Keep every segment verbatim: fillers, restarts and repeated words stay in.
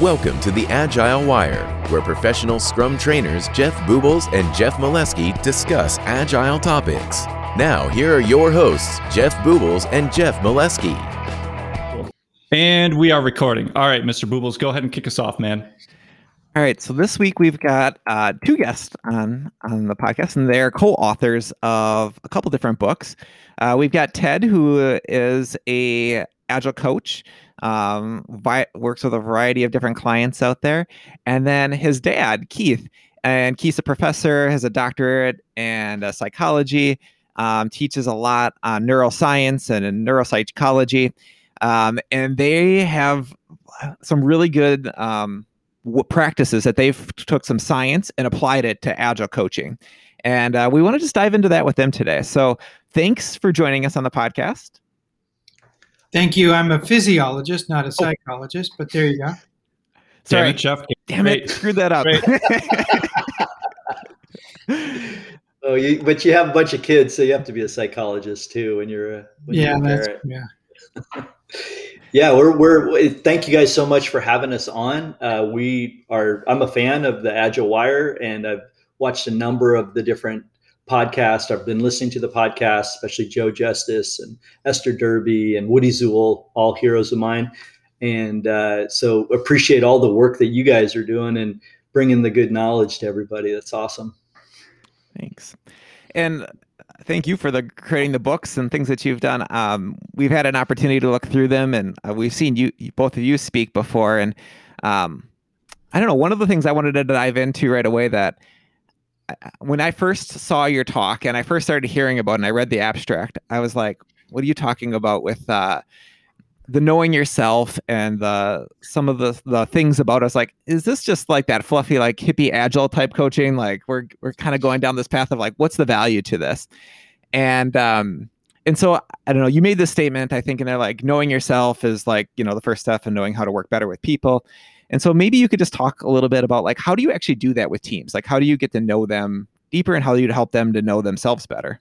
Welcome to the Agile Wire, where professional Scrum trainers Jeff Boobles and Jeff Molesky discuss Agile topics. Now, here are your hosts, Jeff Boobles and Jeff Molesky. And we are recording. All right, Mister Boobles, go ahead and kick us off, man. All right, so this week we've got uh, two guests on, on the podcast, and they're co-authors of a couple different books. Uh, we've got Ted, who is a Agile coach, um, vi- works with a variety of different clients out there, and then his dad, Keith. And Keith's a professor, has a doctorate in uh, psychology, um, teaches a lot on neuroscience and in neuropsychology, um, and they have some really good um, w- practices that they've took some science and applied it to Agile coaching. And uh, we want to just dive into that with them today. So thanks for joining us on the podcast. Thank you. I'm a physiologist, not a psychologist, but there you go. Sorry. Damn it, Jeff. Damn it, screwed that up. Oh, you, but you have a bunch of kids, so you have to be a psychologist too when you're a when yeah, you're a that's, parent. yeah. Yeah, we're we're thank you guys so much for having us on. Uh, we are I'm a fan of the Agile Wire, and I've watched a number of the different podcasts. I've been listening to the podcast, especially Joe Justice and Esther Derby and Woody Zuhl, all heroes of mine. And uh, so appreciate all the work that you guys are doing and bringing the good knowledge to everybody. That's awesome. Thanks. And thank you for the creating the books and things that you've done. Um, we've had an opportunity to look through them, and uh, we've seen you, both of you speak before. And um, I don't know, one of the things I wanted to dive into right away that when I first saw your talk and I first started hearing about it and I read the abstract, I was like, what are you talking about with uh, the knowing yourself and the some of the the things about us? Like, is this just like that fluffy, like hippie agile type coaching? Like we're we're kind of going down this path of like, what's the value to this? And um and so I don't know, you made this statement, I think, and they're like, knowing yourself is like, you know, the first step in knowing how to work better with people. And so maybe you could just talk a little bit about like, how do you actually do that with teams? Like, how do you get to know them deeper and how do you help them to know themselves better?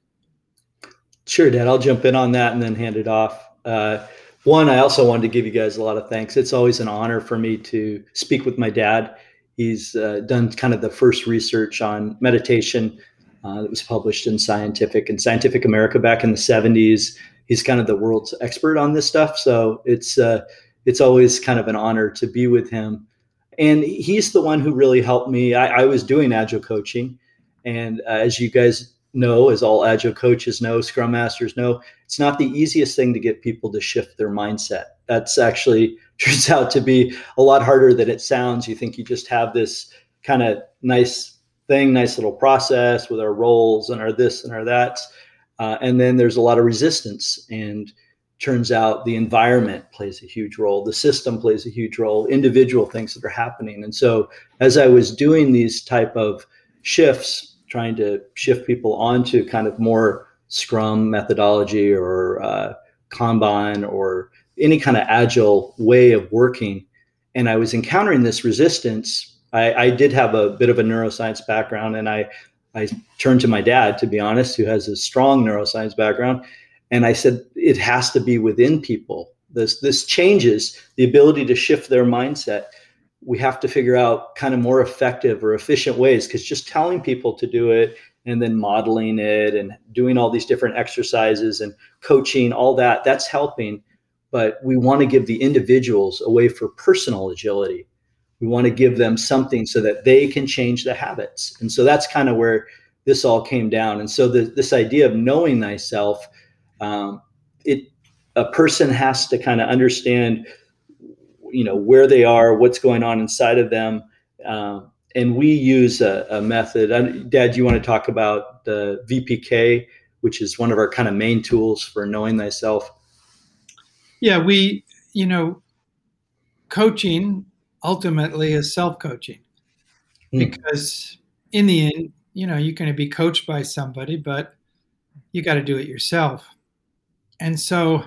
Sure, Dad. I'll jump in on that and then hand it off. Uh, one, I also wanted to give you guys a lot of thanks. It's always an honor for me to speak with my dad. He's uh, done kind of the first research on meditation uh, that was published in Scientific and Scientific America back in the seventies. He's kind of the world's expert on this stuff. So it's uh, it's always kind of an honor to be with him. And he's the one who really helped me. I, I was doing Agile coaching. And uh, as you guys know, as all Agile coaches know, Scrum Masters know, it's not the easiest thing to get people to shift their mindset. That's actually turns out to be a lot harder than it sounds. You think you just have this kind of nice thing, nice little process with our roles and our this and our that. Uh, and then there's a lot of resistance. And turns out the environment plays a huge role. The system plays a huge role, individual things that are happening. And so as I was doing these type of shifts, trying to shift people onto kind of more Scrum methodology or uh, Kanban or any kind of agile way of working, and I was encountering this resistance, I, I did have a bit of a neuroscience background, and I, I turned to my dad, to be honest, who has a strong neuroscience background. And I said, it has to be within people. This this changes the ability to shift their mindset. We have to figure out kind of more effective or efficient ways, because just telling people to do it and then modeling it and doing all these different exercises and coaching, all that, that's helping. But we want to give the individuals a way for personal agility. We want to give them something so that they can change the habits. And so that's kind of where this all came down. And so the, this idea of knowing thyself, Um, it a person has to kind of understand, you know, where they are, what's going on inside of them, uh, and we use a, a method. I, Dad, you want to talk about the V P K, which is one of our kind of main tools for knowing thyself? Yeah, we, you know, coaching ultimately is self-coaching, mm. because in the end, you know, you're going to be coached by somebody, but you got to do it yourself. And so,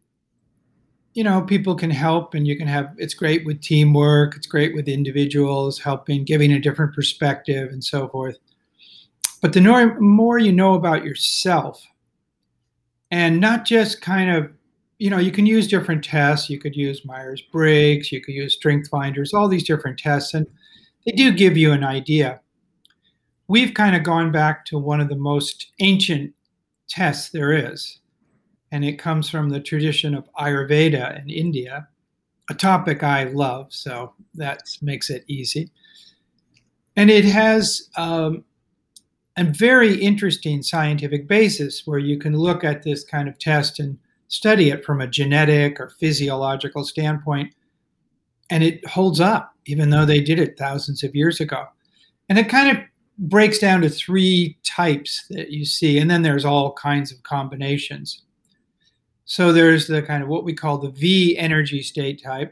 you know, people can help, and you can have, it's great with teamwork. It's great with individuals helping, giving a different perspective and so forth. But the more, more you know about yourself, and not just kind of you know, you can use different tests. You could use Myers-Briggs, you could use Strength Finders, all these different tests, and they do give you an idea. We've kind of gone back to one of the most ancient tests there is, and it comes from the tradition of Ayurveda in India, a topic I love, so that makes it easy. And it has um, a very interesting scientific basis where you can look at this kind of test and study it from a genetic or physiological standpoint, and it holds up, even though they did it thousands of years ago. And it kind of breaks down to three types that you see, and then there's all kinds of combinations. So there's the kind of what we call the V energy state type.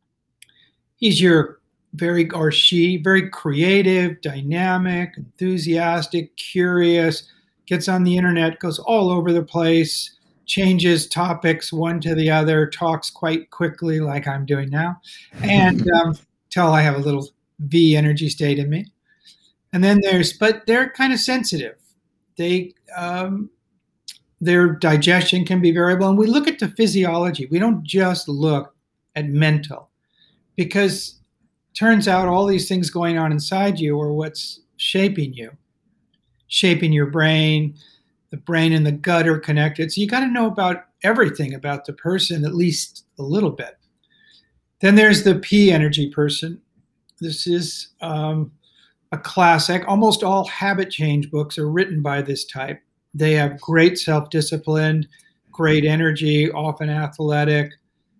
He's your very, or she, very creative, dynamic, enthusiastic, curious, gets on the internet, goes all over the place, changes topics one to the other, talks quite quickly like I'm doing now, and um, tell I have a little V energy state in me. And then there's, but they're kind of sensitive. They, um, their digestion can be variable. And we look at the physiology. We don't just look at mental, because turns out all these things going on inside you are what's shaping you, shaping your brain. The brain and the gut are connected. So you got to know about everything about the person, at least a little bit. Then there's the P energy person. This is um, a classic. Almost all habit change books are written by this type. They have great self-discipline, great energy, often athletic.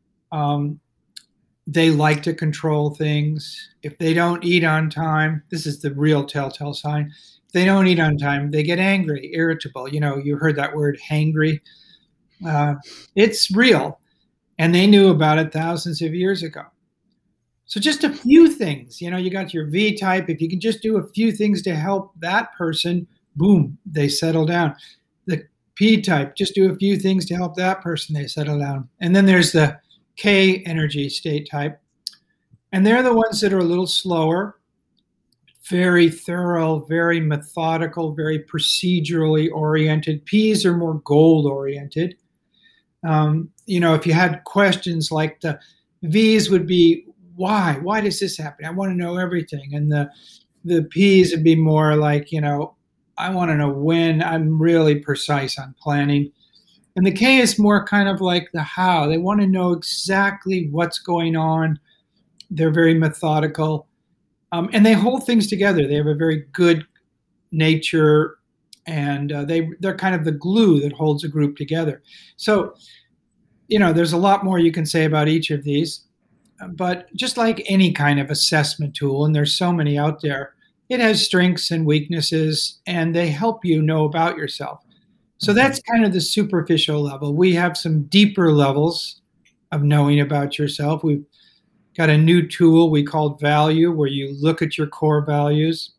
Um, they like to control things. If they don't eat on time, this is the real telltale sign. If they don't eat on time, they get angry, irritable. You know, you heard that word, hangry. Uh, it's real. And they knew about it thousands of years ago. So just a few things, you know, you got your V type. If you can just do a few things to help that person, boom, they settle down. The P type, just do a few things to help that person, they settle down. And then there's the K energy state type. And they're the ones that are a little slower, very thorough, very methodical, very procedurally oriented. P's are more goal oriented. Um, you know, if you had questions like the V's would be, why? Why does this happen? I want to know everything. And the the P's would be more like, you know, I want to know when. I'm really precise on planning. And the K is more kind of like the how. They want to know exactly what's going on. They're very methodical. Um, and they hold things together. They have a very good nature, and uh, they, they're kind of the glue that holds a group together. So, you know, there's a lot more you can say about each of these. But just like any kind of assessment tool, and there's so many out there, it has strengths and weaknesses, and they help you know about yourself. So that's kind of the superficial level. We have some deeper levels of knowing about yourself. We've got a new tool we called Value, where you look at your core values.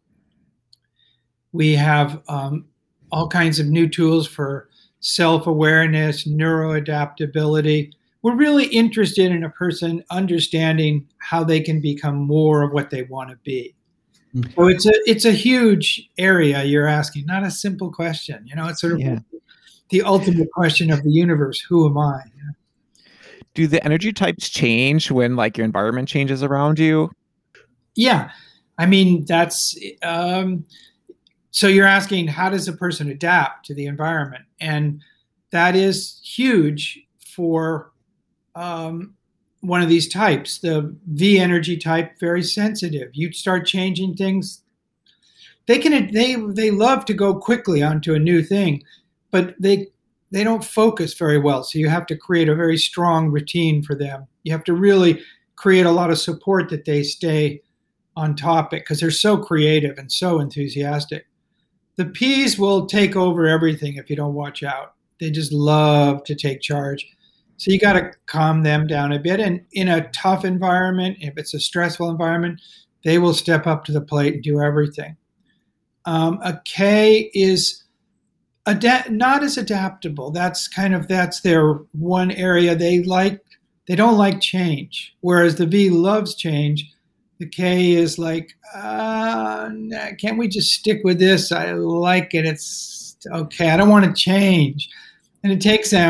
We have um, all kinds of new tools for self-awareness, neuroadaptability. We're really interested in a person understanding how they can become more of what they want to be. Mm-hmm. So it's a it's a huge area you're asking, not a simple question. You know, it's sort of yeah. the ultimate question of the universe. Who am I? Yeah. Do the energy types change when like your environment changes around you? Yeah. I mean, that's, um, so you're asking, how does a person adapt to the environment? And that is huge for um, one of these types. The V energy type, very sensitive. You start changing things. They can, they, they love to go quickly onto a new thing, but they, they don't focus very well. So you have to create a very strong routine for them. You have to really create a lot of support that they stay on topic, because they're so creative and so enthusiastic. The P's will take over everything if you don't watch out. They just love to take charge. So you got to calm them down a bit. And in a tough environment, if it's a stressful environment, they will step up to the plate and do everything. Um, a K is Adapt, not as adaptable. That's kind of, that's their one area. They like, they don't like change. Whereas the V loves change. The K is like, uh, can't we just stick with this? I like it. It's okay. I don't want to change. And it takes them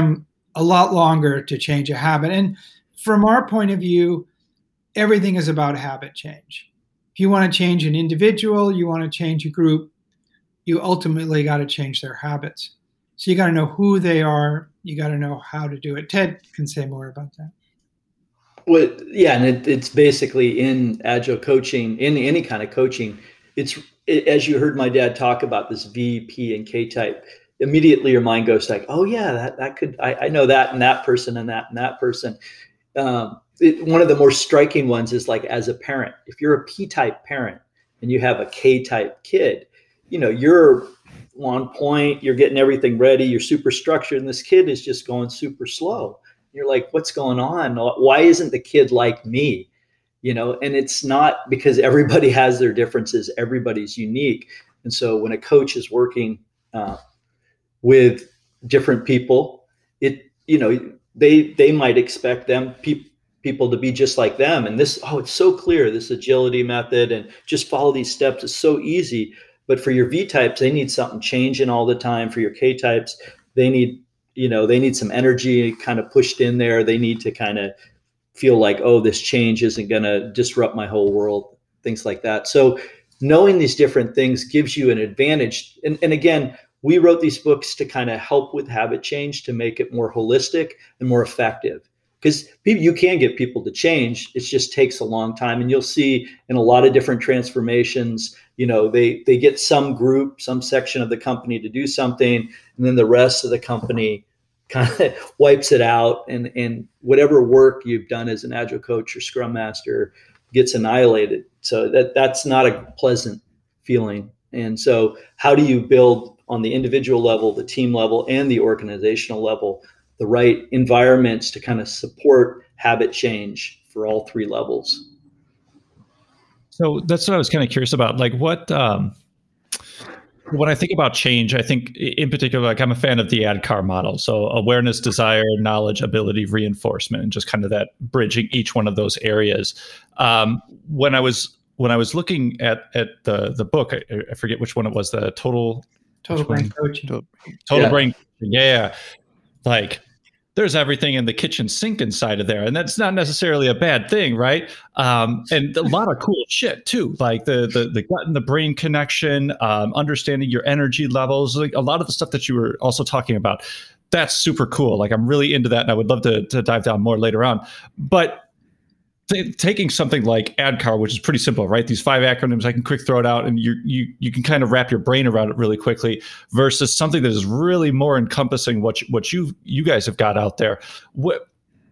a lot longer to change a habit. And from our point of view, everything is about habit change. If you want to change an individual, you want to change a group, you ultimately got to change their habits. So you got to know who they are. You got to know how to do it. Ted can say more about that. Well, yeah, and it, it's basically in agile coaching, in any kind of coaching, it's it, as you heard my dad talk about this V, P, and K type. Immediately your mind goes like, oh yeah, that that could I, I know that and that person and that and that person. Um, it, one of the more striking ones is like as a parent, if you're a P type parent and you have a K type kid, you know, you're on point, you're getting everything ready, you're super structured, and this kid is just going super slow. You're like, what's going on? Why isn't the kid like me? You know, and it's not because everybody has their differences. Everybody's unique. And so when a coach is working uh, with different people, it, you know, they, they might expect them pe- people to be just like them. And this, oh, it's so clear, this agility method and just follow these steps is so easy. But for your V types, they need something changing all the time. For your K types, they need, you know, they need some energy kind of pushed in there. They need to kind of feel like, oh, this change isn't going to disrupt my whole world, things like that. So knowing these different things gives you an advantage. And, and again, we wrote these books to kind of help with habit change, to make it more holistic and more effective. Because you can get people to change. It just takes a long time. And you'll see in a lot of different transformations, you know, they, they get some group, some section of the company to do something, and then the rest of the company kind of wipes it out. And, and whatever work you've done as an agile coach or scrum master gets annihilated. So that that's not a pleasant feeling. And so how do you build on the individual level, the team level, and the organizational level the right environments to kind of support habit change for all three levels? So that's what I was kind of curious about. Like what, um, when I think about change, I think in particular, like I'm a fan of the A D K A R model. So awareness, desire, knowledge, ability, reinforcement, and just kind of that bridging each one of those areas. Um, when I was when I was looking at at the the book, I, I forget which one it was. The total Total brain coaching. Total, total yeah. brain. Yeah, like. There's everything in the kitchen sink inside of there. And that's not necessarily a bad thing, right? Um, and a lot of cool shit too, like the the, the gut and the brain connection, um, understanding your energy levels, like a lot of the stuff that you were also talking about. That's super cool. Like I'm really into that, and I would love to, to dive down more later on. But th- taking something like A D K A R, which is pretty simple, right? These five acronyms, I can quick throw it out, and you you you can kind of wrap your brain around it really quickly, versus something that is really more encompassing what you, what you you guys have got out there. What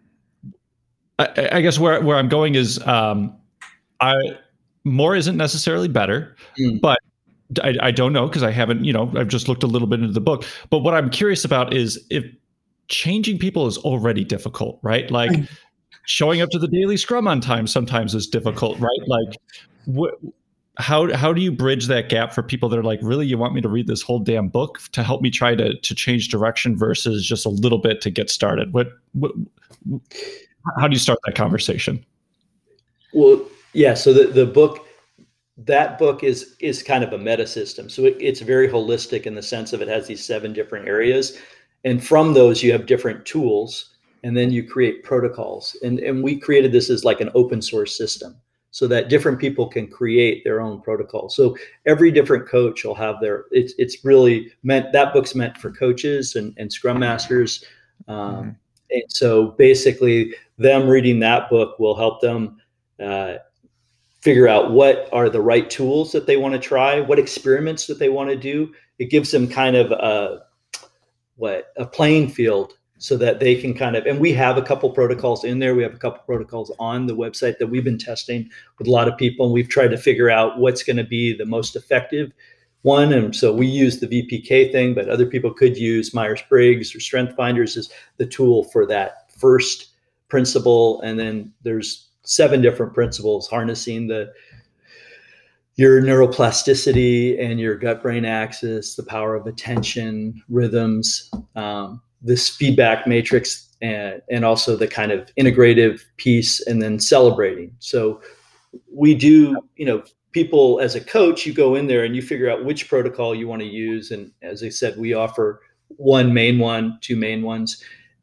I, I guess where where I'm going is, um, I more isn't necessarily better, mm. but I, I don't know because I haven't, you know, I've just looked a little bit into the book. But what I'm curious about is if changing people is already difficult, right? Like. Mm. Showing up to the daily scrum on time sometimes is difficult, right? Like, wh- how how do you bridge that gap for people that are like, really, you want me to read this whole damn book to help me try to to change direction versus just a little bit to get started? What, what how do you start that conversation? Well, yeah. So the the book, that book is is kind of a meta system. So it, it's very holistic in the sense of it has these seven different areas, and from those you have different tools. And then you create protocols. And, and we created this as like an open source system so that different people can create their own protocol. So every different coach will have their, it's it's really meant, that book's meant for coaches and, and scrum masters. Um, mm-hmm. And so basically them reading that book will help them uh, figure out what are the right tools that they want to try, what experiments that they want to do. It gives them kind of a, what, a playing field, so that they can kind of, and we have a couple protocols in there. We have a couple protocols on the website that we've been testing with a lot of people. And we've tried to figure out what's going to be the most effective one. And so we use the V P K thing, but other people could use Myers-Briggs or Strength Finders as the tool for that first principle. And then there's seven different principles, harnessing the your neuroplasticity and your gut-brain axis, the power of attention, rhythms, um, this feedback matrix, and, and also the kind of integrative piece, and then celebrating. So we do, you know, people as a coach, you go in there and you figure out which protocol you want to use. And as I said, we offer one main one, two main ones.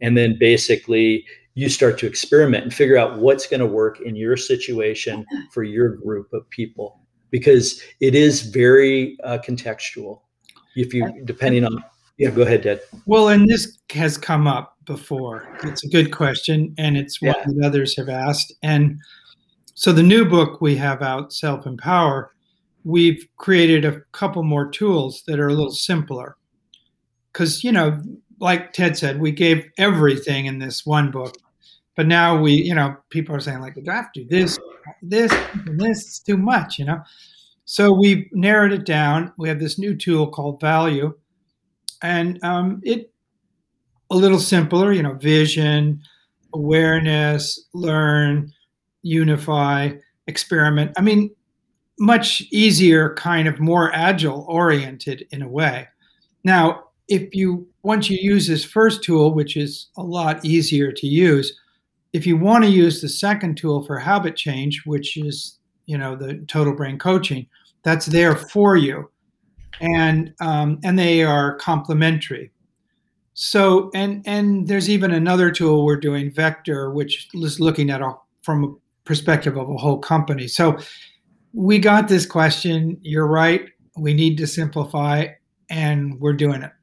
And then basically you start to experiment and figure out what's going to work in your situation for your group of people, because it is very uh, contextual. If you, depending on, yeah, go ahead, Ted. Well, and this has come up before. It's a good question, and it's one Yeah. that others have asked. And so the new book we have out, Self-Empower, we've created a couple more tools that are a little simpler. Because, you know, like Ted said, we gave everything in this one book. But now we, you know, people are saying, like, do I have to do this, this, and this? It's too much, you know? So we've narrowed it down. We have this new tool called Value. And um, it a little simpler, you know, vision, awareness, learn, unify, experiment. I mean, much easier, kind of more agile oriented in a way. Now, if you, once you use this first tool, which is a lot easier to use, if you want to use the second tool for habit change, which is, you know, the total brain coaching, that's there for you. And um, and they are complementary. So, and and there's even another tool we're doing, Vector, which is looking at a, from a perspective of a whole company. So we got this question. You're right. We need to simplify, and we're doing it.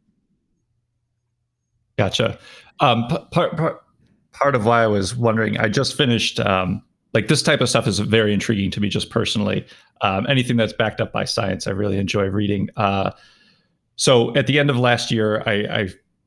Gotcha. Um, p- part, part, part of why I was wondering, I just finished, um, like this type of stuff is very intriguing to me just personally. Um, anything that's backed up by science, I really enjoy reading. Uh, so at the end of last year, I, I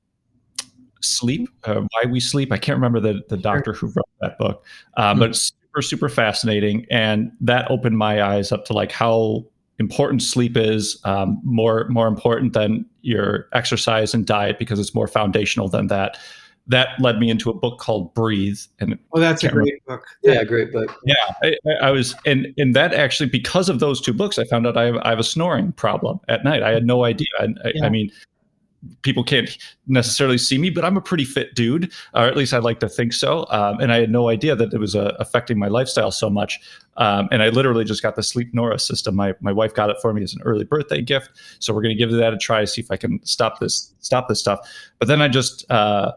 sleep, uh, why we sleep. I can't remember the, the doctor who wrote that book, um, mm-hmm. but it's super, super fascinating. And that opened my eyes up to like how important sleep is, um, more, more important than your exercise and diet, because it's more foundational than that. That led me into a book called Breathe. And oh, that's a great remember. book. Yeah, great book. Yeah, I, I was, and and that actually, because of those two books, I found out I have, I have a snoring problem at night. I had no idea. I, Yeah. I mean, people can't necessarily see me, but I'm a pretty fit dude, or at least I'd like to think so. Um, and I had no idea that it was uh, affecting my lifestyle so much. Um, and I literally just got the Sleep Nora system. My my wife got it for me as an early birthday gift. So we're going to give that a try to see if I can stop this stop this stuff. But then I just. Uh,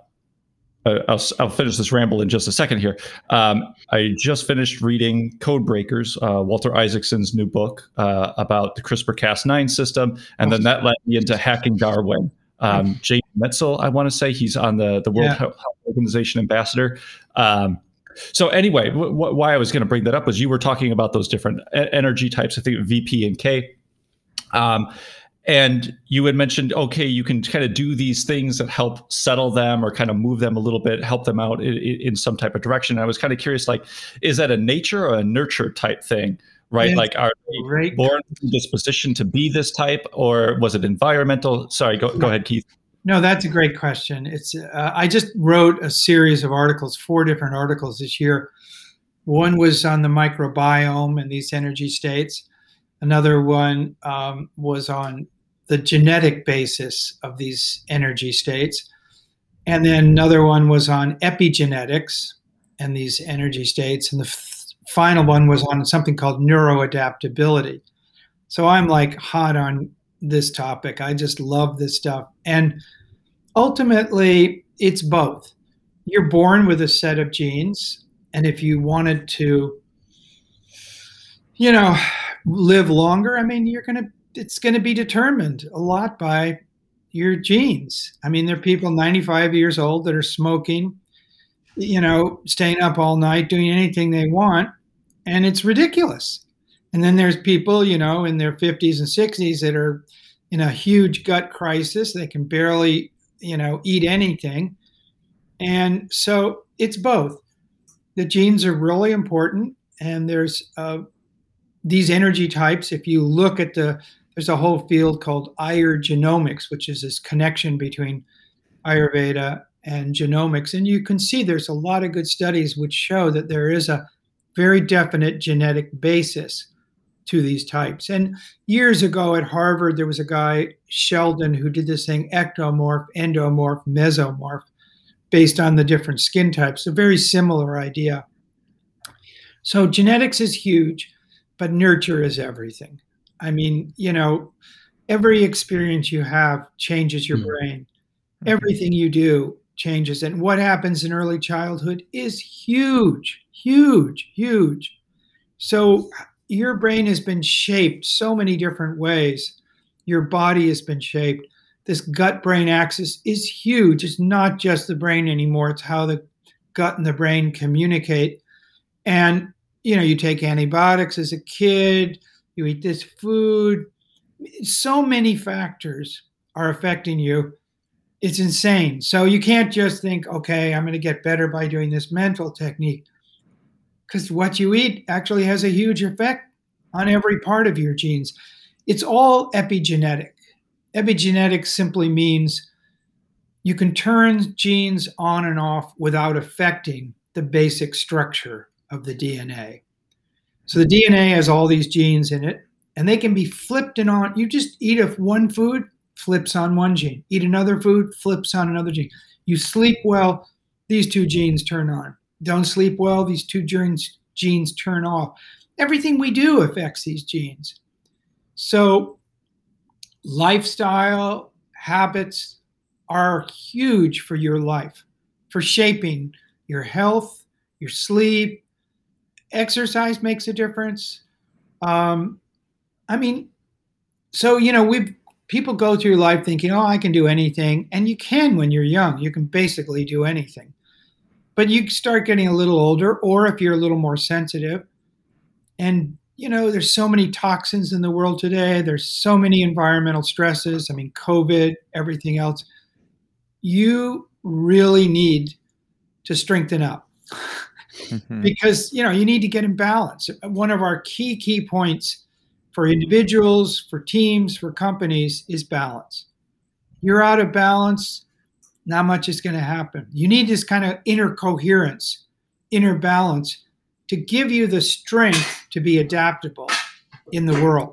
I'll, I'll finish this ramble in just a second here. Um, I just finished reading Code Breakers, uh, Walter Isaacson's new book uh, about the CRISPR Cas nine system. And then that led me into Hacking Darwin. Um, Jay Metzel, I want to say, he's on the, the World Yeah. Health Organization ambassador. Um, so anyway, w- w- why I was going to bring that up was you were talking about those different e- energy types, I think V, P, and K. Um, And you had mentioned, okay, you can kind of do these things that help settle them or kind of move them a little bit, help them out in, in some type of direction. I was kind of curious, like, is that a nature or a nurture type thing, right? Yeah, like, are they great. born with the disposition to be this type, or was it environmental? Sorry, go, go ahead, Keith. No, that's a great question. It's uh, I just wrote a series of articles, four different articles this year. One was on the microbiome and these energy states. Another one um, was on the genetic basis of these energy states. And then another one was on epigenetics and these energy states. And the f- final one was on something called neuroadaptability. So I'm like hot on this topic. I just love this stuff. And ultimately, it's both. You're born with a set of genes. And if you wanted to, you know, live longer, I mean, you're going to, it's going to be determined a lot by your genes. I mean, there are people ninety-five years old that are smoking, you know, staying up all night, doing anything they want, and it's ridiculous. And then there's people, you know, in their fifties and sixties that are in a huge gut crisis. They can barely, you know, eat anything. And so it's both. The genes are really important, and there's uh, these energy types. If you look at the, there's a whole field called Ayurgenomics, which is this connection between Ayurveda and genomics. And you can see there's a lot of good studies which show that there is a very definite genetic basis to these types. And years ago at Harvard, there was a guy, Sheldon, who did this thing, ectomorph, endomorph, mesomorph, based on the different skin types. A very similar idea. So genetics is huge, but nurture is everything. I mean, you know, every experience you have changes your brain. Everything you do changes. And what happens in early childhood is huge, huge, huge. So your brain has been shaped so many different ways. Your body has been shaped. This gut-brain axis is huge. It's not just the brain anymore. It's how the gut and the brain communicate. And, you know, you take antibiotics as a kid, you eat this food. So many factors are affecting you. It's insane. So you can't just think, okay, I'm going to get better by doing this mental technique. Because what you eat actually has a huge effect on every part of your genes. It's all epigenetic. Epigenetics simply means you can turn genes on and off without affecting the basic structure of the D N A. So the D N A has all these genes in it, and they can be flipped and on. You just eat of one food, flips on one gene. Eat another food, flips on another gene. You sleep well, these two genes turn on. Don't sleep well, these two genes, genes turn off. Everything we do affects these genes. So lifestyle, habits are huge for your life, for shaping your health, your sleep. Exercise makes a difference. Um, I mean, so, you know, we people go through life thinking, oh, I can do anything. And you can when you're young. You can basically do anything. But you start getting a little older, or if you're a little more sensitive, and, you know, there's so many toxins in the world today. There's so many environmental stresses. I mean, COVID, everything else. You really need to strengthen up mm-hmm. because, you know, you need to get in balance. One of our key, key points for individuals, for teams, for companies is balance. You're out of balance, not much is going to happen. You need this kind of inner coherence, inner balance to give you the strength to be adaptable in the world.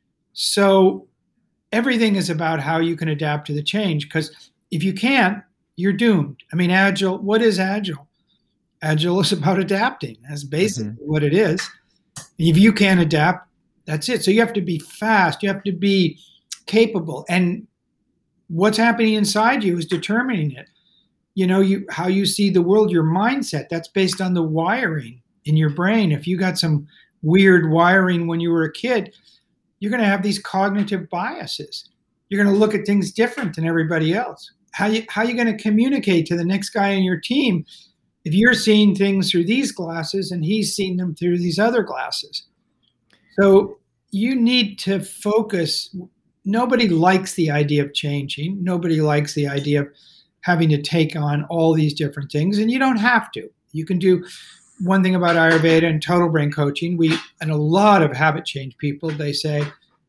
So everything is about how you can adapt to the change, because if you can't, you're doomed. I mean, Agile, what is Agile? Agile is about adapting. That's basically mm-hmm. what it is. If you can't adapt, that's it. So you have to be fast. You have to be capable. And what's happening inside you is determining it. You know, you how you see the world, your mindset, that's based on the wiring in your brain. If you got some weird wiring when you were a kid, you're going to have these cognitive biases. You're going to look at things different than everybody else. How you how you going to communicate to the next guy in your team if you're seeing things through these glasses and he's seeing them through these other glasses? So you need to focus. Nobody likes the idea of changing. Nobody likes the idea of having to take on all these different things, and you don't have to. You can do one thing about Ayurveda and total brain coaching. We and a lot of habit change people, they say,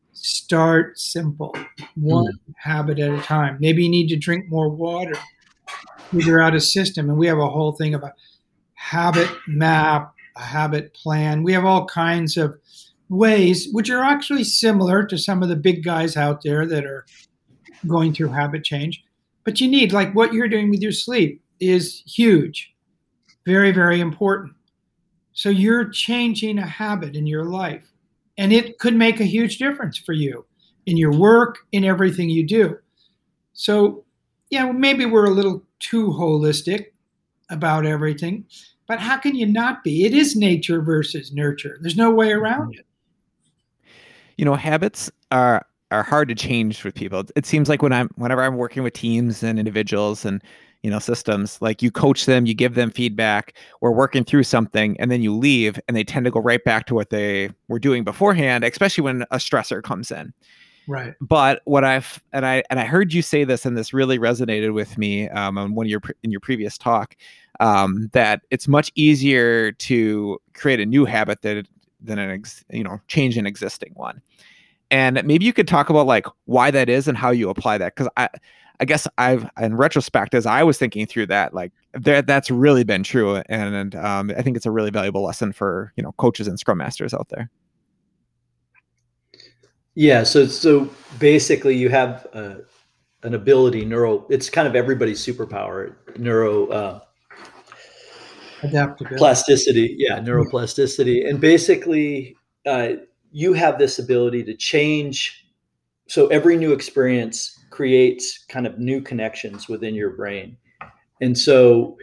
start simple, one mm. habit at a time. Maybe you need to drink more water, figure out a system. And we have a whole thing about habit map, a habit plan. We have all kinds of ways, which are actually similar to some of the big guys out there that are going through habit change. But you need, like what you're doing with your sleep is huge, very, very important. So you're changing a habit in your life, and it could make a huge difference for you in your work, in everything you do. So, yeah, maybe we're a little too holistic about everything, but how can you not be? It is nature versus nurture. There's no way around it. You know, habits are are hard to change with people. It seems like when I'm whenever I'm working with teams and individuals and, you know, systems, like you coach them, you give them feedback, we're working through something, and then you leave and they tend to go right back to what they were doing beforehand, especially when a stressor comes in. Right. But what I've, and I, and I heard you say this, and this really resonated with me um, on one of your, in your previous talk, um, that it's much easier to create a new habit that, than an, ex, you know, change an existing one. And maybe you could talk about like why that is and how you apply that. Cause I, I guess I've, in retrospect, as I was thinking through that, like that, that's really been true. And, and um, I think it's a really valuable lesson for, you know, coaches and scrum masters out there. Yeah. So, so basically you have uh, an ability, neuro, it's kind of everybody's superpower, neuro, uh, adaptability, plasticity. Yeah. Neuroplasticity. And basically uh, you have this ability to change. So every new experience creates kind of new connections within your brain. and so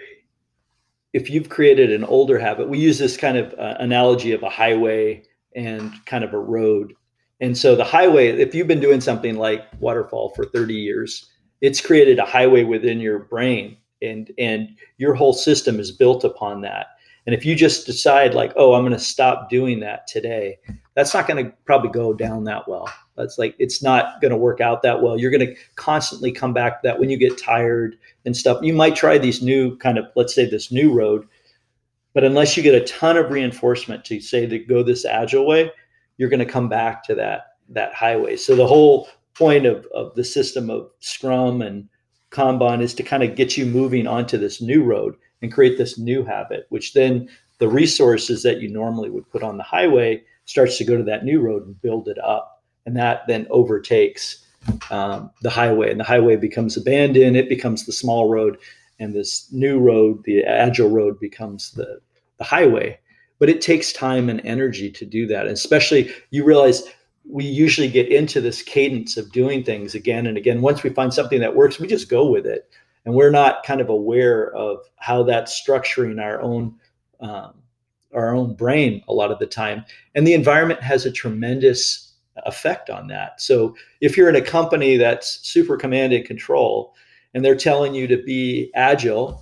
if you've created an older habit, we use this kind of uh, analogy of a highway and kind of a road. And so the highway, if you've been doing something like waterfall for thirty years, it's created a highway within your brain, and, and your whole system is built upon that. And if you just decide like, oh, I'm going to stop doing that today, that's not going to probably go down that well. That's like, it's not going to work out that well. You're going to constantly come back to that when you get tired and stuff. You might try these new kind of, let's say this new road, but unless you get a ton of reinforcement to say that go this agile way, you're going to come back to that, that highway. So the whole point of, of the system of Scrum and Kanban is to kind of get you moving onto this new road and create this new habit, which then the resources that you normally would put on the highway starts to go to that new road and build it up. And that then overtakes um, the highway, and the highway becomes abandoned. It becomes the small road, and this new road, the agile road, becomes the, the highway. But it takes time and energy to do that. And especially you realize we usually get into this cadence of doing things again and again. Once we find something that works, we just go with it. And we're not kind of aware of how that's structuring our own um, our own brain a lot of the time. And the environment has a tremendous effect on that. So if you're in a company that's super command and control, and they're telling you to be agile,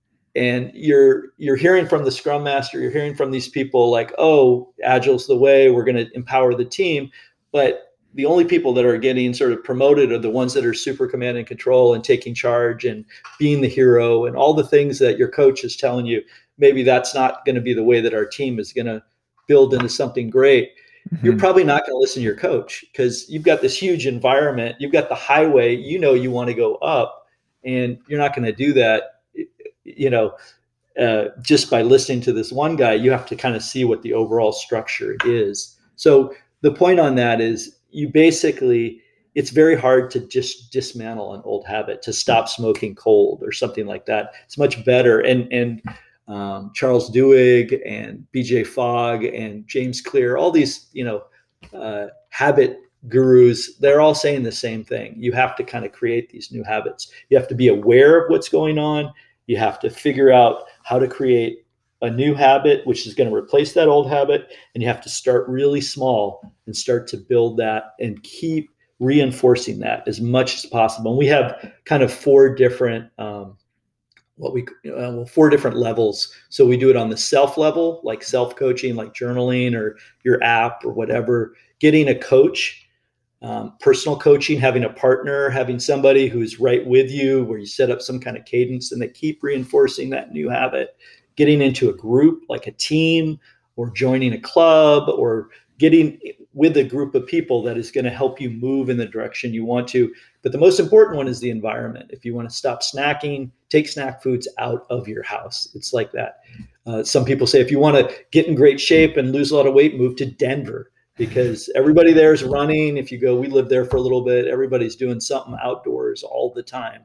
and you're you're hearing from the Scrum Master, you're hearing from these people like, oh, agile's the way, we're going to empower the team. But the only people that are getting sort of promoted are the ones that are super command and control and taking charge and being the hero and all the things that your coach is telling you. Maybe that's not going to be the way that our team is going to build into something great. Mm-hmm. You're probably not going to listen to your coach because you've got this huge environment. You've got the highway, you know, you want to go up, and you're not going to do that, you know, uh, just by listening to this one guy. You have to kind of see what the overall structure is. So the point on that is you basically, it's very hard to just dismantle an old habit, to stop smoking cold or something like that. It's much better. And, and um, Charles Duhigg and B J Fogg and James Clear, all these, you know, uh, habit gurus, they're all saying the same thing. You have to kind of create these new habits. You have to be aware of what's going on. You have to figure out how to create a new habit, which is going to replace that old habit. And you have to start really small and start to build that and keep reinforcing that as much as possible. And we have kind of four different, um, what we, uh, well, four different levels. So we do it on the self level, like self-coaching, like journaling or your app or whatever, getting a coach, um, personal coaching, having a partner, having somebody who's right with you, where you set up some kind of cadence and they keep reinforcing that new habit. Getting into a group like a team, or joining a club, or getting with a group of people that is going to help you move in the direction you want to. But the most important one is the environment. If you want to stop snacking, take snack foods out of your house. It's like that. Uh, some people say if you want to get in great shape and lose a lot of weight, move to Denver, because everybody there is running. If you go, we lived there for a little bit, everybody's doing something outdoors all the time.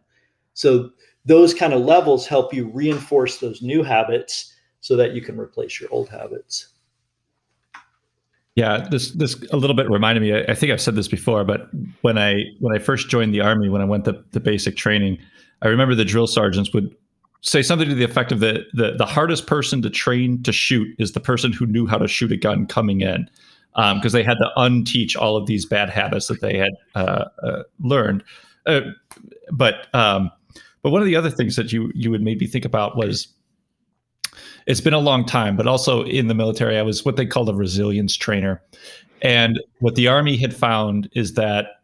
So those kind of levels help you reinforce those new habits so that you can replace your old habits. Yeah, this this a little bit reminded me. I, I think I've said this before, but when I when I first joined the Army, when I went to the basic training, I remember the drill sergeants would say something to the effect of the the the hardest person to train to shoot is the person who knew how to shoot a gun coming in, because um, they had to unteach all of these bad habits that they had uh, uh, learned. Uh, but um, But one of the other things that you you would maybe think about was, it's been a long time, but also in the military, I was what they called a resilience trainer. And what the Army had found is that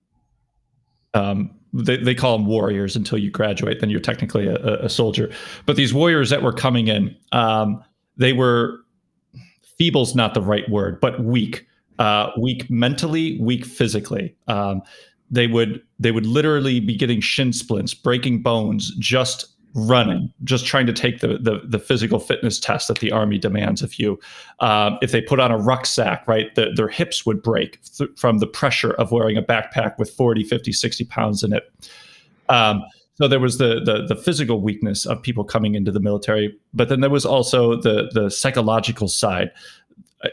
um, they, they call them warriors until you graduate, then you're technically a, a soldier. But these warriors that were coming in, um, they were, feeble's not the right word, but weak, uh, weak mentally, weak physically. Um, They would they would literally be getting shin splints, breaking bones, just running, just trying to take the the, the physical fitness test that the Army demands of you. Um, if they put on a rucksack, right, the, their hips would break th- from the pressure of wearing a backpack with forty, fifty, sixty pounds in it. Um, so there was the, the the physical weakness of people coming into the military, but then there was also the the psychological side.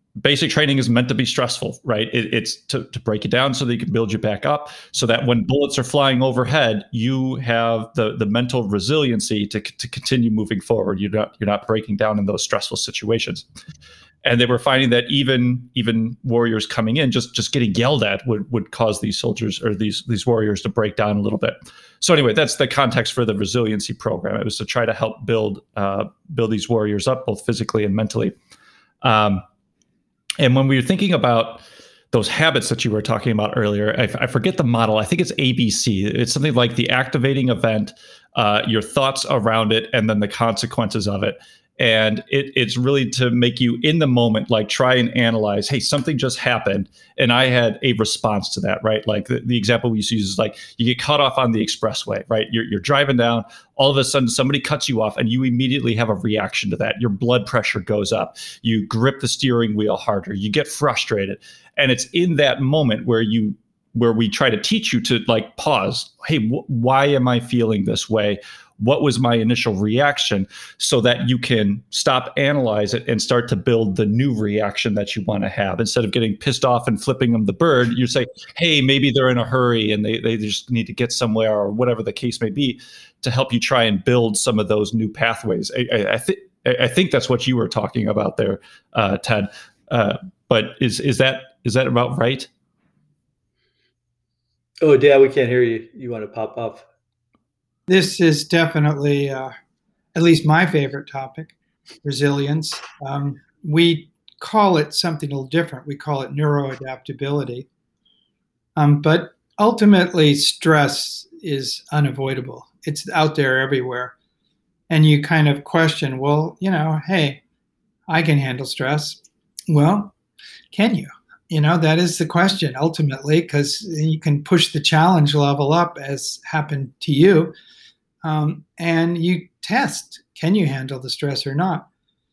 basic training is meant to be stressful, right? It, it's to, to break it down so that you can build you back up, so that when bullets are flying overhead, you have the the mental resiliency to to continue moving forward. You're not you're not breaking down in those stressful situations. And they were finding that even even warriors coming in, just just getting yelled at would would cause these soldiers or these these warriors to break down a little bit. So anyway, that's the context for the resiliency program. It was to try to help build uh, build these warriors up both physically and mentally. Um, and when we were thinking about those habits that you were talking about earlier, I, I forget the model. I think it's A B C. It's something like the activating event, uh, your thoughts around it, and then the consequences of it. And it, it's really to make you in the moment, like try and analyze, hey, something just happened and I had a response to that, right? Like the, the example we used to use is like you get cut off on the expressway, right? You're, you're driving down, all of a sudden somebody cuts you off and you immediately have a reaction to that. Your blood pressure goes up. You grip the steering wheel harder. You get frustrated. And it's in that moment where you where we try to teach you to like pause. Hey, wh- why am I feeling this way? What was my initial reaction, so that you can stop, analyze it, and start to build the new reaction that you want to have. Instead of getting pissed off and flipping them the bird, you say, hey, maybe they're in a hurry and they, they just need to get somewhere, or whatever the case may be, to help you try and build some of those new pathways. I, I, I, th- I think that's what you were talking about there, uh, Ted. Uh, but is is that is that about right? Oh, Dad, we can't hear you. You want to pop off? This is definitely, uh, at least my favorite topic, resilience. Um, we call it something a little different. We call it neuroadaptability. Um, but ultimately, stress is unavoidable. It's out there everywhere. And you kind of question, well, you know, hey, I can handle stress. Well, can you? You know, that is the question ultimately, because you can push the challenge level up as happened to you. Um, and you test, can you handle the stress or not?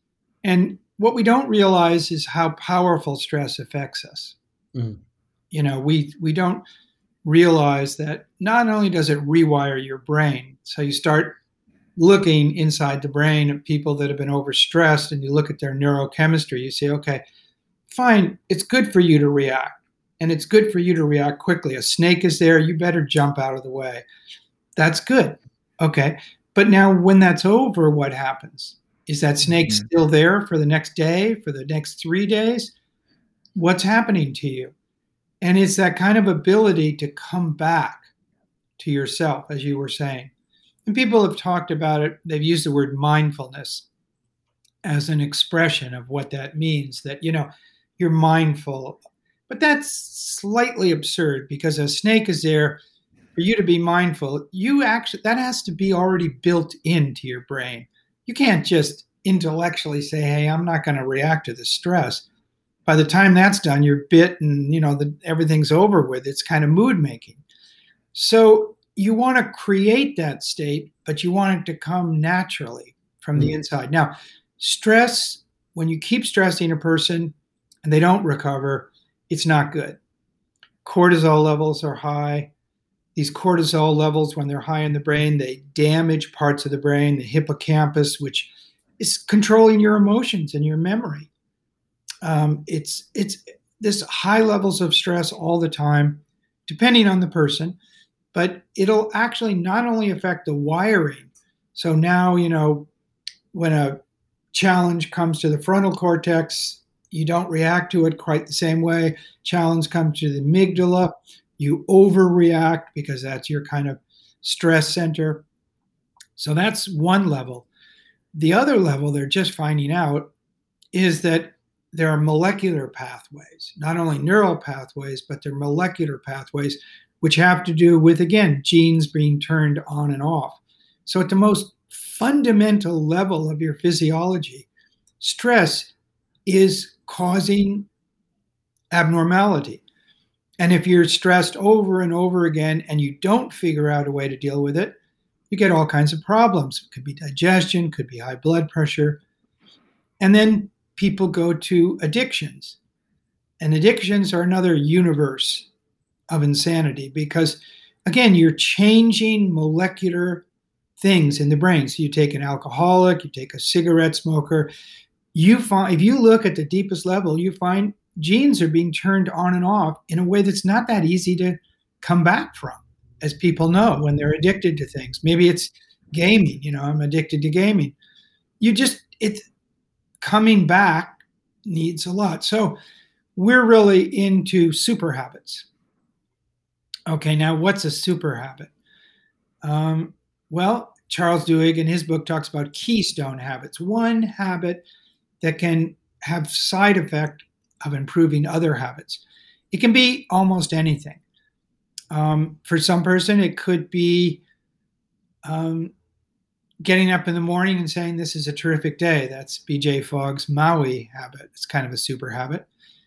And what we don't realize is how powerful stress affects us. Mm. You know, we we don't realize that not only does it rewire your brain, so you start looking inside the brain of people that have been overstressed and you look at their neurochemistry, you say, okay, fine, it's good for you to react. And it's good for you to react quickly. A snake is there, you better jump out of the way. That's good. Okay. But now when that's over, what happens? Is that snake mm-hmm. still there for the next day, for the next three days? What's happening to you? And it's that kind of ability to come back to yourself, as you were saying. And people have talked about it. They've used the word mindfulness as an expression of what that means, that, you know, you're mindful. But that's slightly absurd, because a snake is there for you to be mindful. You actually, that has to be already built into your brain. You can't just intellectually say, hey, I'm not going to react to the stress. By the time that's done, you're bit and, you know, the, everything's over with. It's kind of mood making. So you want to create that state, but you want it to come naturally from mm-hmm. the inside. Now, stress, when you keep stressing a person and they don't recover, it's not good. Cortisol levels are high. These cortisol levels, when they're high in the brain, they damage parts of the brain, the hippocampus, which is controlling your emotions and your memory. Um, it's it's this high levels of stress all the time, depending on the person, but it'll actually not only affect the wiring. So now, you know, when a challenge comes to the frontal cortex, you don't react to it quite the same way. Challenge comes to the amygdala, you overreact because that's your kind of stress center. So that's one level. The other level they're just finding out is that there are molecular pathways, not only neural pathways, but they're molecular pathways, which have to do with, again, genes being turned on and off. So at the most fundamental level of your physiology, stress is causing abnormality. And if you're stressed over and over again and you don't figure out a way to deal with it, you get all kinds of problems. It could be digestion, could be high blood pressure. And then people go to addictions. And addictions are another universe of insanity because, again, you're changing molecular things in the brain. So you take an alcoholic, you take a cigarette smoker, you find, if you look at the deepest level, you find genes are being turned on and off in a way that's not that easy to come back from, as people know when they're addicted to things. Maybe it's gaming, you know, I'm addicted to gaming. You just, it's coming back needs a lot. So we're really into super habits. Okay, now what's a super habit? Um, well, Charles Duhigg in his book talks about keystone habits, one habit that can have side effect of improving other habits. It can be almost anything. Um, for some person, it could be um, getting up in the morning and saying, this is a terrific day. That's B J Fogg's Maui habit. It's kind of a super habit.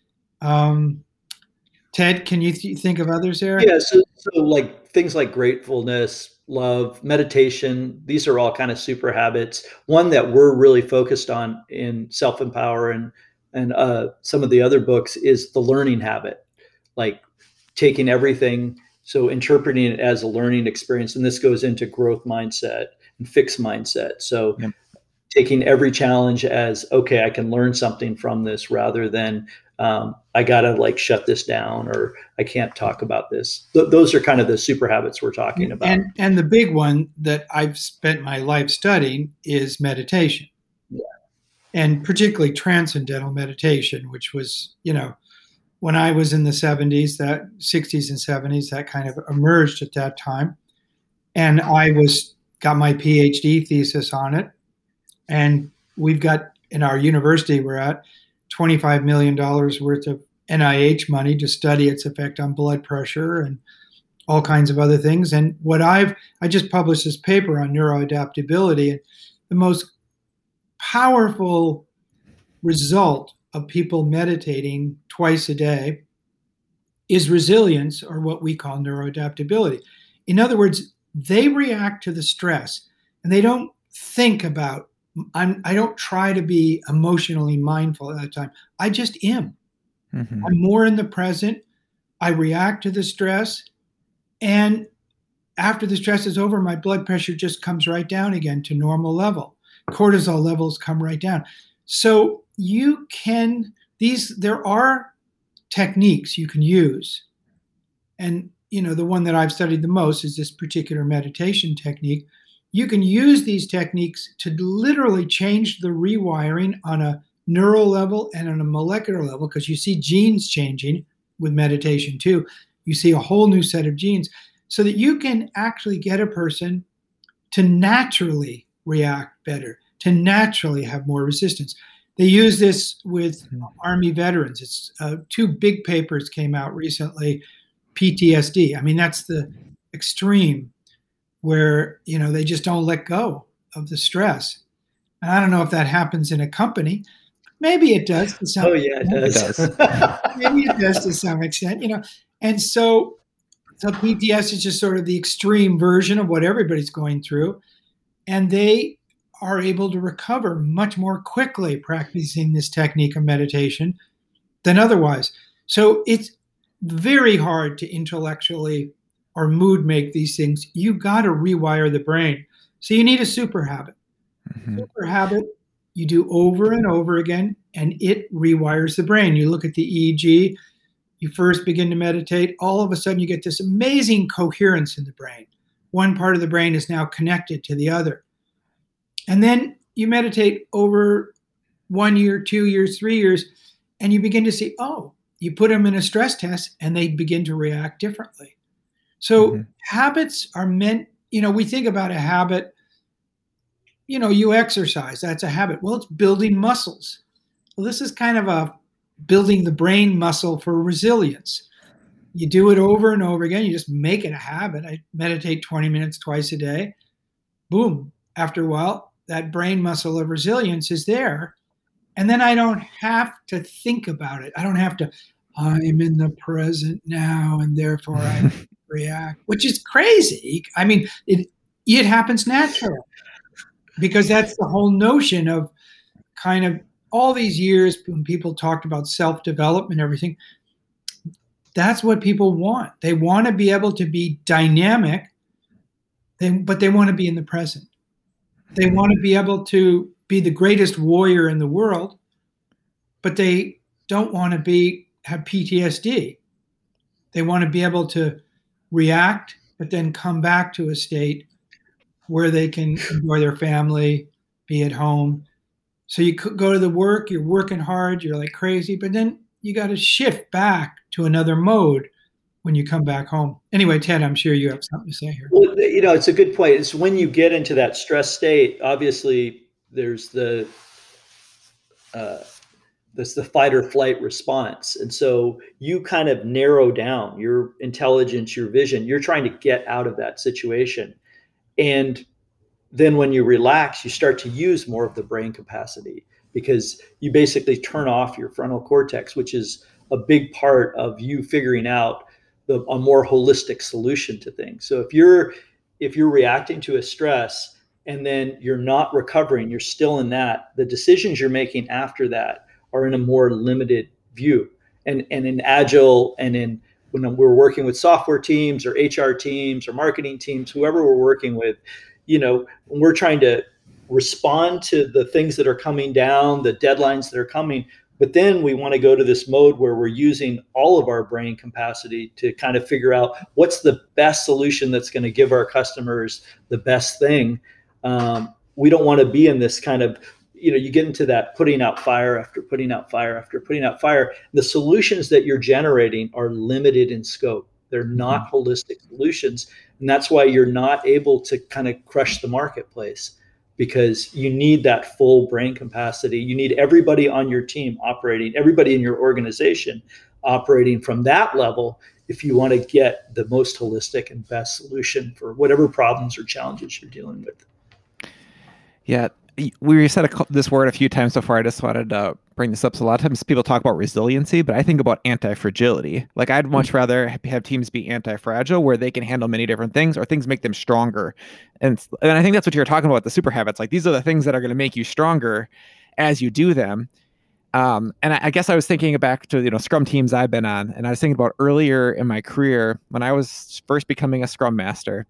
Um, Ted, can you th- think of others there? Yeah, so, so like things like gratefulness, love, meditation, these are all kind of super habits. One that we're really focused on in Self-Empower and and uh, some of the other books is the learning habit, like taking everything, so interpreting it as a learning experience. And this goes into growth mindset and fixed mindset. So yep. taking every challenge as, okay, I can learn something from this rather than um, I got to like shut this down or I can't talk about this. Th- those are kind of the super habits we're talking about. And, and the big one that I've spent my life studying is meditation. Yeah. And particularly transcendental meditation, which was, you know, when I was in the seventies, that sixties and seventies, that kind of emerged at that time. And I was got my PhD thesis on it. And we've got, in our university we're at, twenty-five million dollars worth of N I H money to study its effect on blood pressure and all kinds of other things. And what I've, I just published this paper on neuroadaptability. And the most powerful result of people meditating twice a day is resilience, or what we call neuroadaptability. In other words, they react to the stress and they don't think about, I'm, I don't try to be emotionally mindful at that time. I just am. Mm-hmm. I'm more in the present. I react to the stress. And after the stress is over, my blood pressure just comes right down again to normal level. Cortisol levels come right down. So you can, these, there are techniques you can use. And, you know, the one that I've studied the most is this particular meditation technique. You can use these techniques to literally change the rewiring on a neural level and on a molecular level, because you see genes changing with meditation too. You see a whole new set of genes, so that you can actually get a person to naturally react better, to naturally have more resistance. They use this with mm-hmm. Army veterans. It's uh, two big papers came out recently, P T S D. I mean, that's the extreme where, you know, they just don't let go of the stress. And I don't know if that happens in a company. Maybe it does. To some oh, yeah, it does. It does. Maybe it does to some extent, you know. And so, so P T S D is just sort of the extreme version of what everybody's going through. And they are able to recover much more quickly practicing this technique of meditation than otherwise. So it's very hard to intellectually or mood make these things. You got to rewire the brain. So you need a super habit. Mm-hmm. Super habit you do over and over again, and it rewires the brain. You look at the E E G, you first begin to meditate, all of a sudden you get this amazing coherence in the brain. One part of the brain is now connected to the other. And then you meditate over one year, two years, three years, and you begin to see, oh, you put them in a stress test and they begin to react differently. So mm-hmm. habits are meant, you know, we think about a habit, you know, you exercise, that's a habit. Well, it's building muscles. Well, this is kind of a building the brain muscle for resilience. You do it over and over again. You just make it a habit. I meditate twenty minutes twice a day. Boom. After a while, that brain muscle of resilience is there. And then I don't have to think about it. I don't have to, I'm in the present now, and therefore I react, which is crazy. I mean, it it happens naturally, because that's the whole notion of kind of all these years when people talked about self-development and everything. That's what people want. They want to be able to be dynamic, they, but they want to be in the present. They want to be able to be the greatest warrior in the world, but they don't want to be have P T S D. They want to be able to react, but then come back to a state where they can enjoy their family, be at home. So you could go to the work, you're working hard, you're like crazy, but then you got to shift back to another mode when you come back home. Anyway, Ted, I'm sure you have something to say here. Well, you know, it's a good point. It's when you get into that stress state, obviously there's the uh, there's the fight or flight response. And so you kind of narrow down your intelligence, your vision. You're trying to get out of that situation. And then when you relax, you start to use more of the brain capacity because you basically turn off your frontal cortex, which is a big part of you figuring out the, a more holistic solution to things. So if you're if you're reacting to a stress and then you're not recovering, you're still in that, the decisions you're making after that are in a more limited view. And and in Agile and in when we're working with software teams or H R teams or marketing teams, whoever we're working with, you know, when we're trying to respond to the things that are coming down, the deadlines that are coming, but then we want to go to this mode where we're using all of our brain capacity to kind of figure out what's the best solution that's going to give our customers the best thing. Um, we don't want to be in this kind of, you know, you get into that putting out fire after putting out fire after putting out fire. The solutions that you're generating are limited in scope. They're not mm-hmm. holistic solutions. And that's why you're not able to kind of crush the marketplace, because you need that full brain capacity. You need everybody on your team operating, everybody in your organization operating from that level if you want to get the most holistic and best solution for whatever problems or challenges you're dealing with. Yeah. We said a, this word a few times before. I just wanted to bring this up. So a lot of times people talk about resiliency, but I think about anti-fragility. Like I'd much rather have teams be anti-fragile where they can handle many different things or things make them stronger. And, and I think that's what you're talking about, the super habits. Like these are the things that are going to make you stronger as you do them. Um, and I, I guess I was thinking back to, you know, Scrum teams I've been on, and I was thinking about earlier in my career when I was first becoming a Scrum master.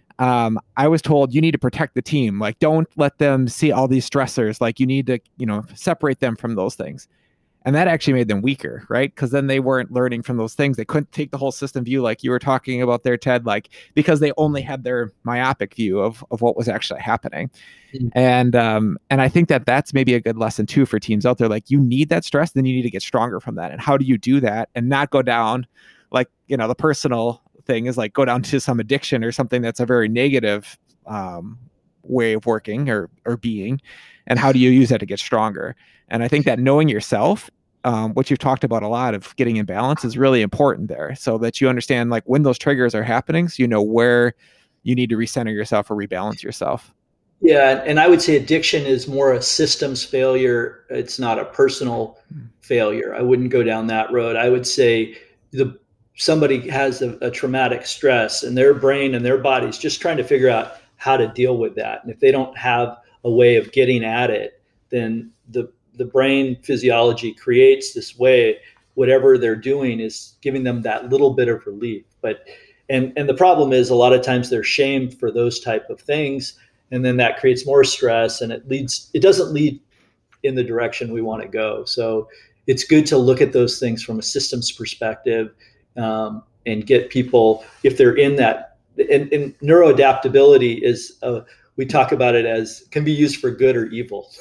Um, I was told you need to protect the team. Like, don't let them see all these stressors. Like you need to, you know, separate them from those things. And that actually made them weaker, right? Because then they weren't learning from those things. They couldn't take the whole system view like you were talking about there, Ted, like because they only had their myopic view of, of what was actually happening. Mm-hmm. And um, and I think that that's maybe a good lesson too for teams out there. Like you need that stress, then you need to get stronger from that. And how do you do that and not go down like, you know, the personal thing is like go down to some addiction or something that's a very negative um, way of working or or being, and how do you use that to get stronger? And I think that knowing yourself, um, what you've talked about a lot of getting in balance is really important there, so that you understand like when those triggers are happening, so you know where you need to recenter yourself or rebalance yourself. Yeah, and I would say addiction is more a systems failure. It's not a personal mm. failure. I wouldn't go down that road. I would say the somebody has a, a traumatic stress and their brain and their body's just trying to figure out how to deal with that. And if they don't have a way of getting at it, then the the brain physiology creates this way, whatever they're doing is giving them that little bit of relief. But and and the problem is a lot of times they're shamed for those type of things, and then that creates more stress, and it leads it doesn't lead in the direction we want to go. So it's good to look at those things from a systems perspective. Um, and get people, if they're in that, and, and neuroadaptability is, uh, we talk about it as can be used for good or evil.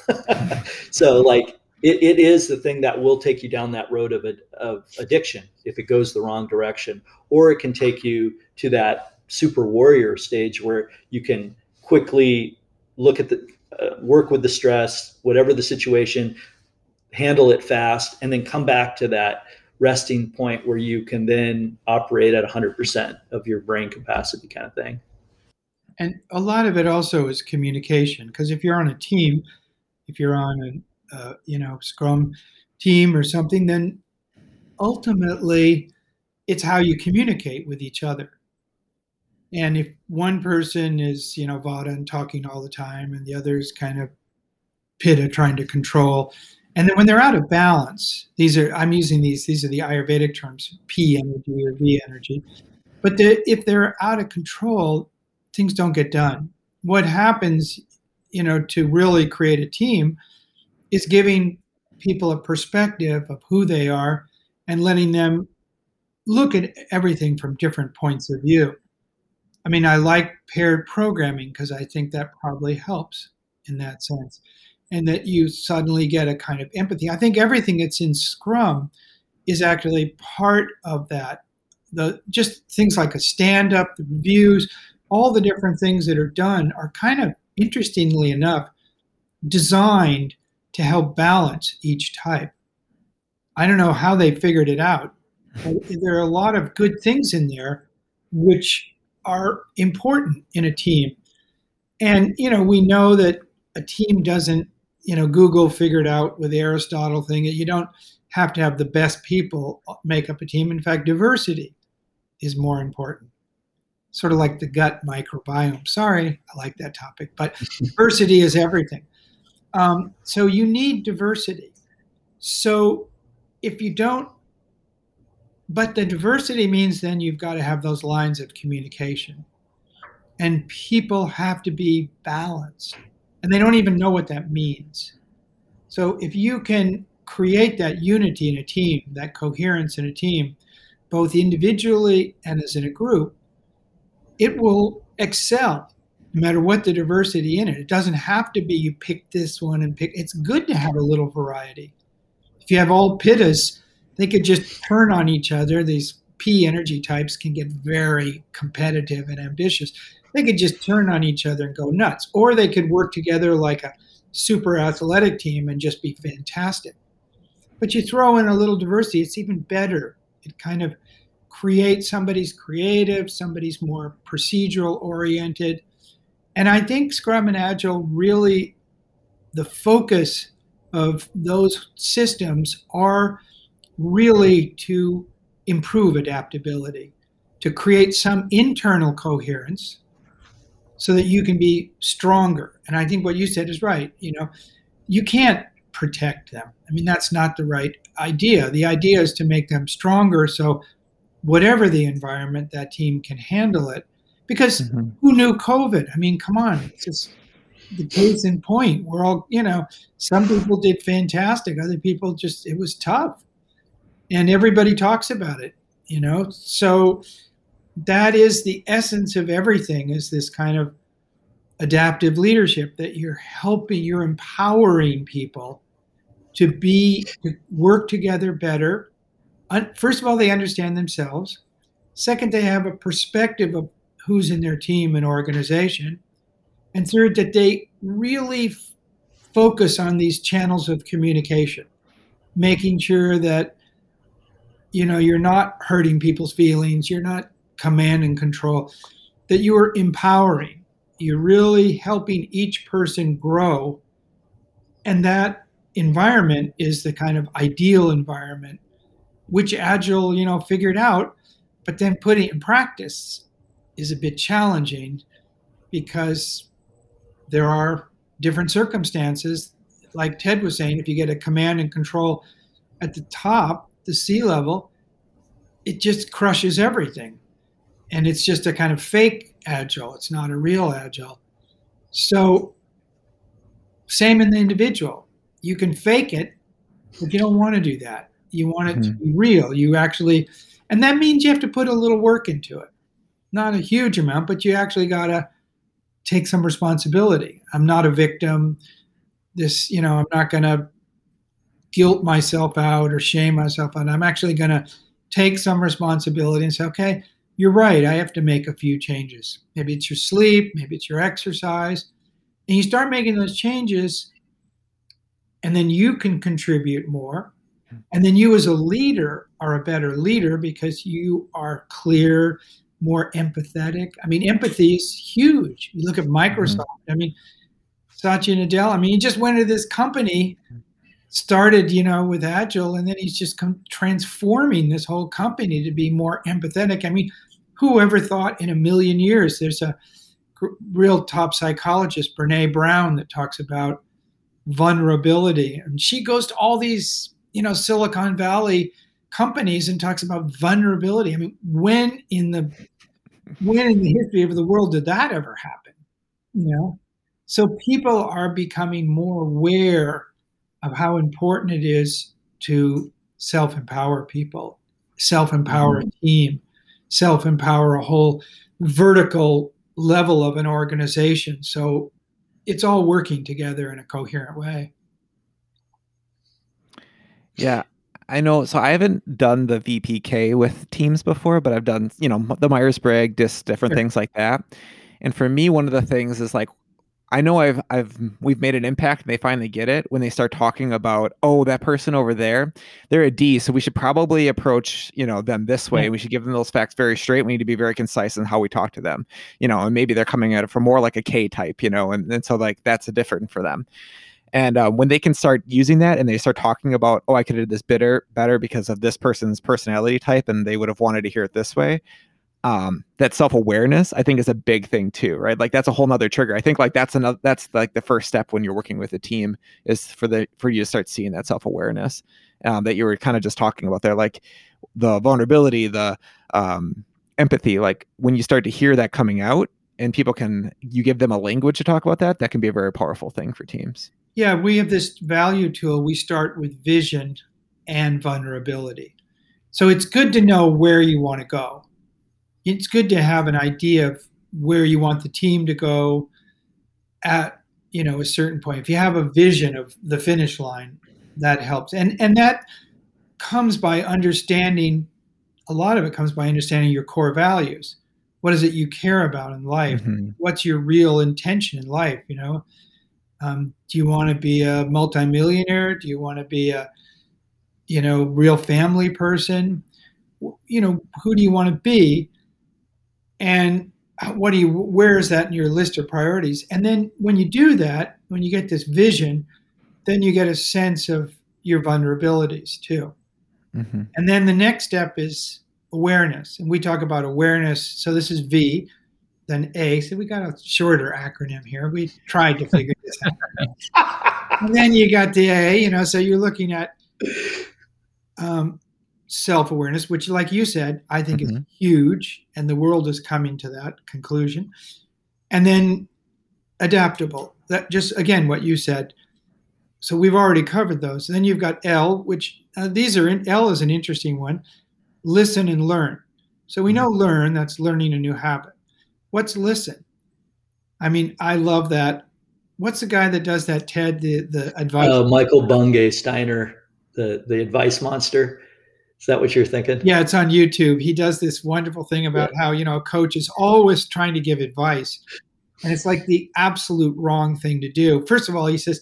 So like it, it is the thing that will take you down that road of, of addiction if it goes the wrong direction, or it can take you to that super warrior stage where you can quickly look at the, uh, work with the stress, whatever the situation, handle it fast, and then come back to that resting point where you can then operate at one hundred percent of your brain capacity kind of thing. And a lot of it also is communication, because if you're on a team, if you're on a uh, you know Scrum team or something, then ultimately it's how you communicate with each other. And if one person is, you know, Vada and talking all the time and the other is kind of Pitta trying to control, and then when they're out of balance, these are, I'm using these, these are the Ayurvedic terms, P energy or V energy. But the, if they're out of control, things don't get done. What happens, you know, to really create a team is giving people a perspective of who they are and letting them look at everything from different points of view. I mean, I like paired programming because I think that probably helps in that sense. And that you suddenly get a kind of empathy. I think everything that's in Scrum is actually part of that. The just things like a stand-up, the reviews, all the different things that are done are kind of, interestingly enough, designed to help balance each type. I don't know how they figured it out, but there are a lot of good things in there which are important in a team. And, you know, we know that a team doesn't, you know, Google figured out with the Aristotle thing that you don't have to have the best people make up a team. In fact, diversity is more important. Sort of like the gut microbiome. Sorry, I like that topic, but diversity is everything. Um, so you need diversity. So if you don't, but the diversity means then you've got to have those lines of communication. And people have to be balanced. And they don't even know what that means. So if you can create that unity in a team, that coherence in a team, both individually and as in a group, it will excel no matter what the diversity in it. It doesn't have to be you pick this one and pick. It's good to have a little variety. If you have all pittas, they could just turn on each other. These P energy types can get very competitive and ambitious. They could just turn on each other and go nuts. Or they could work together like a super athletic team and just be fantastic. But you throw in a little diversity, it's even better. It kind of creates somebody's creative, somebody's more procedural oriented. And I think Scrum and Agile really, the focus of those systems are really to improve adaptability, to create some internal coherence so that you can be stronger. And I think what you said is right. You know, you can't protect them. I mean, that's not the right idea. The idea is to make them stronger so whatever the environment, that team can handle it. Because mm-hmm. who knew COVID? I mean, come on. It's just the case in point. We're all, you know, some people did fantastic. Other people just, it was tough. And everybody talks about it, you know. So that is the essence of everything, is this kind of adaptive leadership, that you're helping, you're empowering people to be, to work together better. First of all, they understand themselves. Second, they have a perspective of who's in their team and organization. And third, that they really f- focus on these channels of communication, making sure that, you know, you're not hurting people's feelings, you're not command and control, that you are empowering. You're really helping each person grow. And that environment is the kind of ideal environment, which Agile, you know, figured out, but then putting it in practice is a bit challenging because there are different circumstances. Like Ted was saying, if you get a command and control at the top, the C level, it just crushes everything. And it's just a kind of fake Agile. It's not a real Agile. So same in the individual. You can fake it, but you don't want to do that. You want it mm-hmm. to be real. You actually, and that means you have to put a little work into it. Not a huge amount, but you actually got to take some responsibility. I'm not a victim. This, you know, I'm not going to guilt myself out or shame myself out. I'm actually going to take some responsibility and say, okay, you're right. I have to make a few changes. Maybe it's your sleep, maybe it's your exercise. And you start making those changes, and then you can contribute more. And then you as a leader are a better leader because you are clear, more empathetic. I mean, empathy is huge. You look at Microsoft. Mm-hmm. I mean, Satya Nadella, I mean, he just went to this company, started, you know, with Agile, and then he's just come transforming this whole company to be more empathetic. I mean, who ever thought in a million years? There's a gr- real top psychologist, Brene Brown, that talks about vulnerability. And she goes to all these, you know, Silicon Valley companies and talks about vulnerability. I mean, when in the when in the history of the world did that ever happen? You know, so people are becoming more aware of how important it is to self-empower people, self-empower mm-hmm. a team, self-empower a whole vertical level of an organization. So it's all working together in a coherent way. Yeah, I know. So I haven't done the V P K with teams before, but I've done, you know, the Myers-Briggs, just different sure. things like that. And for me, one of the things is like, I know I've, I've, we've made an impact and they finally get it when they start talking about, oh, that person over there, they're a D. So we should probably approach, you know, them this way. Yeah. We should give them those facts very straight. We need to be very concise in how we talk to them, you know, and maybe they're coming at it from more like a K type, you know, and, and so like, that's a different for them. And uh, when they can start using that and they start talking about, oh, I could have did this better, better because of this person's personality type and they would have wanted to hear it this way. Um, that self-awareness, I think, is a big thing too, right? Like that's a whole nother trigger. I think like that's another, that's like the first step when you're working with a team is for the, for you to start seeing that self-awareness um, that you were kind of just talking about there, like the vulnerability, the um, empathy, like when you start to hear that coming out and people can, you give them a language to talk about that, that can be a very powerful thing for teams. Yeah, we have this value tool. We start with vision and vulnerability. So it's good to know where you want to go. It's good to have an idea of where you want the team to go at, you know, a certain point. If you have a vision of the finish line, that helps. And and that comes by understanding, a lot of it comes by understanding your core values. What is it you care about in life? Mm-hmm. What's your real intention in life, you know? Um, do you want to be a multimillionaire? Do you want to be a, you know, real family person? You know, who do you want to be? And what do you, where is that in your list of priorities? And then when you do that, when you get this vision, then you get a sense of your vulnerabilities too. Mm-hmm. And then the next step is awareness. And we talk about awareness. So this is V, then A. So we got a shorter acronym here. We tried to figure this out. And then you got the A, you know, so you're looking at um, self-awareness, which, like you said, I think mm-hmm. is huge, and the world is coming to that conclusion. And then adaptable. That just, again, what you said. So we've already covered those. And then you've got L, which uh, these are, in, L is an interesting one. Listen and learn. So we know learn, that's learning a new habit. What's listen? I mean, I love that. What's the guy that does that, Ted, the, the advice? Uh, Michael Bungay Steiner, the, the advice monster. Is that what you're thinking? Yeah, it's on YouTube. He does this wonderful thing about yeah. how, you know, a coach is always trying to give advice. And it's like the absolute wrong thing to do. First of all, he says,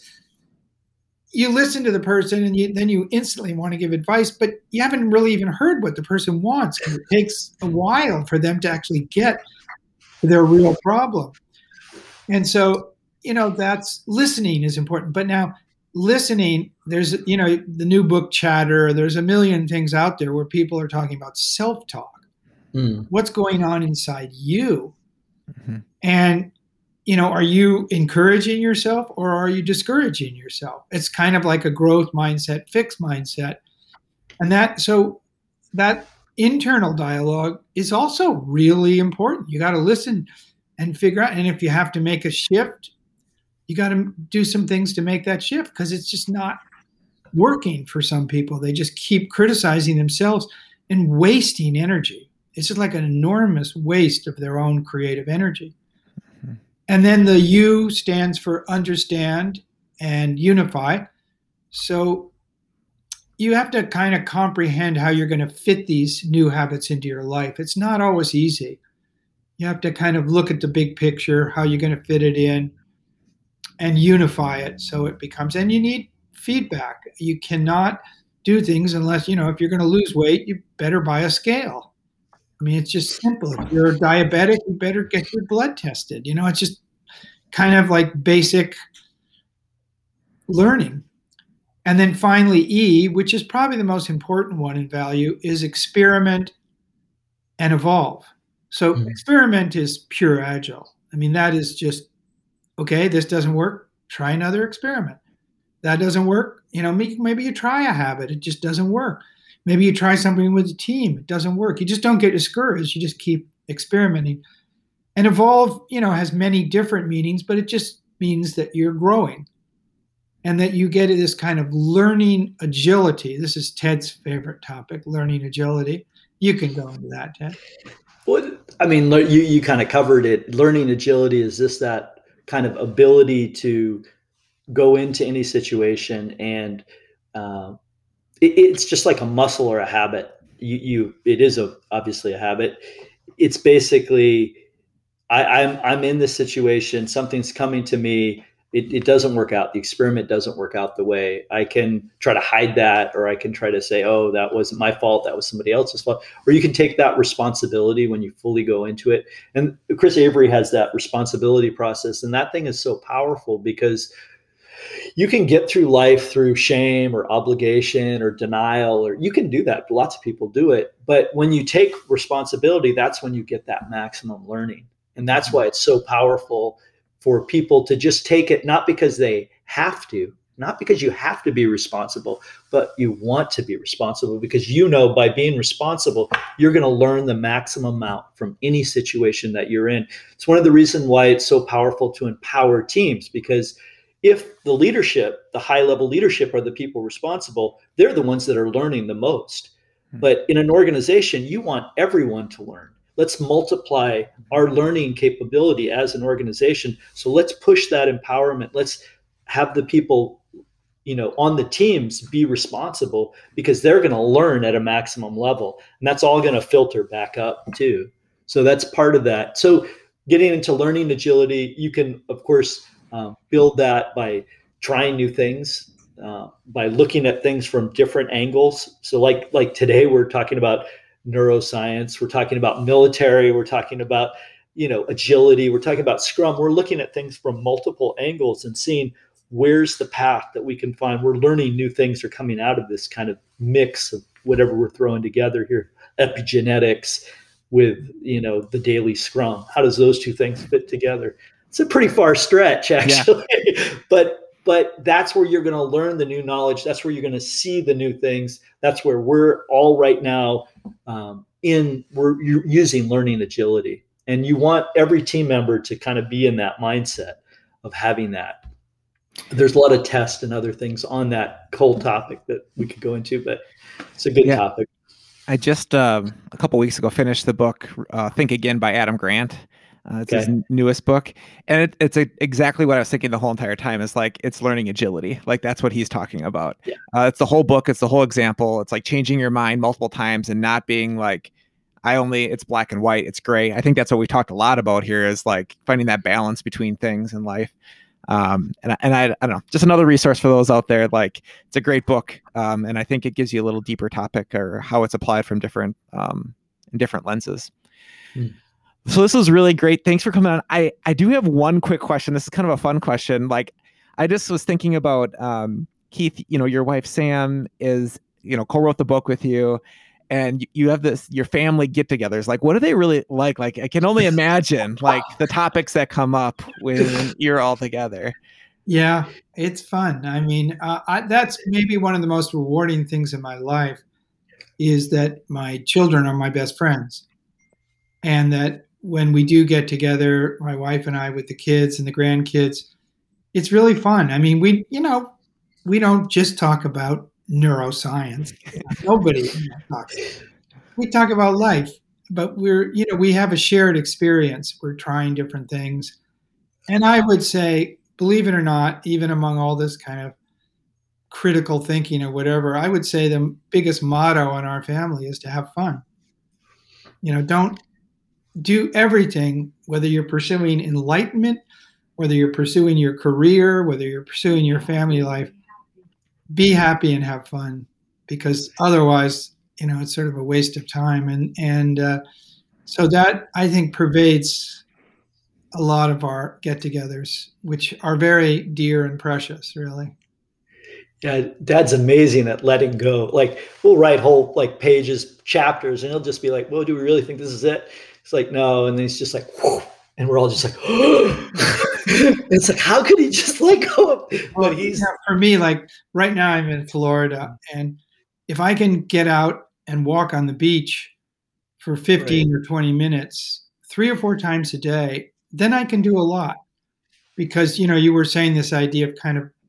you listen to the person and you, then you instantly want to give advice, but you haven't really even heard what the person wants. It takes a while for them to actually get to their real problem. And so, you know, that's listening is important. But now listening, there's, you know, the new book Chatter, there's a million things out there where people are talking about self-talk. Mm. What's going on inside you? Mm-hmm. And, you know, are you encouraging yourself or are you discouraging yourself? It's kind of like a growth mindset, fixed mindset. And that, so that internal dialogue is also really important. You got to listen and figure out. And if you have to make a shift, you got to do some things to make that shift because it's just not working for some people. They just keep criticizing themselves and wasting energy. It's just like an enormous waste of their own creative energy. Mm-hmm. And then the U stands for understand and unify. So you have to kind of comprehend how you're going to fit these new habits into your life. It's not always easy. You have to kind of look at the big picture, how you're going to fit it in, and unify it so it becomes, and you need feedback. You cannot do things unless, you know, if you're going to lose weight, you better buy a scale. I mean, it's just simple. If you're diabetic, you better get your blood tested. You know, it's just kind of like basic learning. And then finally, E, which is probably the most important one in value, is experiment and evolve. So mm-hmm. experiment is pure agile. I mean, that is just, okay, this doesn't work, try another experiment. That doesn't work, you know, maybe you try a habit, it just doesn't work. Maybe you try something with a team, it doesn't work. You just don't get discouraged, you just keep experimenting. And evolve, you know, has many different meanings, but it just means that you're growing. and that you get this kind of learning agility. This is Ted's favorite topic, learning agility. You can go into that, Ted. Well, I mean, you, you kind of covered it. Learning agility is just that kind of ability to go into any situation, and uh, it, it's just like a muscle or a habit. You, you it is a obviously a habit. It's basically, I, I'm I'm in this situation. Something's coming to me. It, it doesn't work out. The experiment doesn't work out the way. I can try to hide that, or I can try to say, oh, that wasn't my fault. That was somebody else's fault. Or you can take that responsibility when you fully go into it. And Chris Avery has that responsibility process. And that thing is so powerful because you can get through life through shame or obligation or denial, or you can do that. Lots of people do it. But when you take responsibility, that's when you get that maximum learning. And that's why it's so powerful for people to just take it, not because they have to, not because you have to be responsible, but you want to be responsible because you know by being responsible, you're going to learn the maximum amount from any situation that you're in. It's one of the reasons why it's so powerful to empower teams, because if the leadership, the high level leadership are the people responsible, they're the ones that are learning the most. But in an organization, you want everyone to learn. Let's multiply our learning capability as an organization. So let's push that empowerment. Let's have the people, you know, on the teams be responsible because they're going to learn at a maximum level. And that's all going to filter back up too. So that's part of that. So getting into learning agility, you can, of course, um, build that by trying new things, uh, by looking at things from different angles. So like, like today we're talking about neuroscience, we're talking about military, we're talking about, you know, agility, we're talking about Scrum. We're looking at things from multiple angles and seeing where's the path that we can find. We're learning new things are coming out of this kind of mix of whatever we're throwing together here. Epigenetics with, you know, the daily Scrum. How does those two things fit together? It's a pretty far stretch, actually, yeah. but But that's where you're going to learn the new knowledge. That's where you're going to see the new things. That's where we're all right now um, in, we're using learning agility. And you want every team member to kind of be in that mindset of having that. There's a lot of tests and other things on that whole topic that we could go into, but it's a good yeah. topic. I just, um, a couple weeks ago, finished the book, uh, Think Again by Adam Grant. Uh, it's okay. his newest book. And it, it's a, exactly what I was thinking the whole entire time is like, it's learning agility. Like that's what he's talking about. Yeah. Uh, it's the whole book. It's the whole example. It's like changing your mind multiple times and not being like, I only, it's black and white. It's gray. I think that's what we talked a lot about here is like finding that balance between things in life. Um, and, and I, I don't know, just another resource for those out there. Like it's a great book. Um, and I think it gives you a little deeper topic or how it's applied from different, um, in different lenses. Hmm. So this was really great. Thanks for coming on. I, I do have one quick question. This is kind of a fun question. Like, I just was thinking about, um, Keith, you know, your wife, Sam is, you know, co-wrote the book with you and you have this, your family get togethers. Like, what are they really like? Like, I can only imagine like the topics that come up when you're all together. Yeah, it's fun. I mean, uh, I, that's maybe one of the most rewarding things in my life is that my children are my best friends. And that when we do get together, my wife and I with the kids and the grandkids, it's really fun. I mean, we, you know, we don't just talk about neuroscience. Nobody talks. We talk about life, but we're, you know, we have a shared experience. We're trying different things. And I would say, believe it or not, even among all this kind of critical thinking or whatever, I would say the biggest motto in our family is to have fun. You know, don't do everything, whether you're pursuing enlightenment, whether you're pursuing your career, whether you're pursuing your family life, be happy and have fun, because otherwise, you know, it's sort of a waste of time. And, and uh, so that, I think, pervades a lot of our get-togethers, which are very dear and precious, really. Yeah, Dad's amazing at letting go. Like, we'll write whole like pages, chapters, and he'll just be like, well, do we really think this is it? It's like, no. And then he's just like, whoa. And we're all just like, oh. It's like, how could he just let go of it? Well, he's, yeah, for me, like right now I'm in Florida, and if I can get out and walk on the beach for fifteen right. or twenty minutes, three or four times a day, then I can do a lot. Because, you know, you were saying this idea of kind of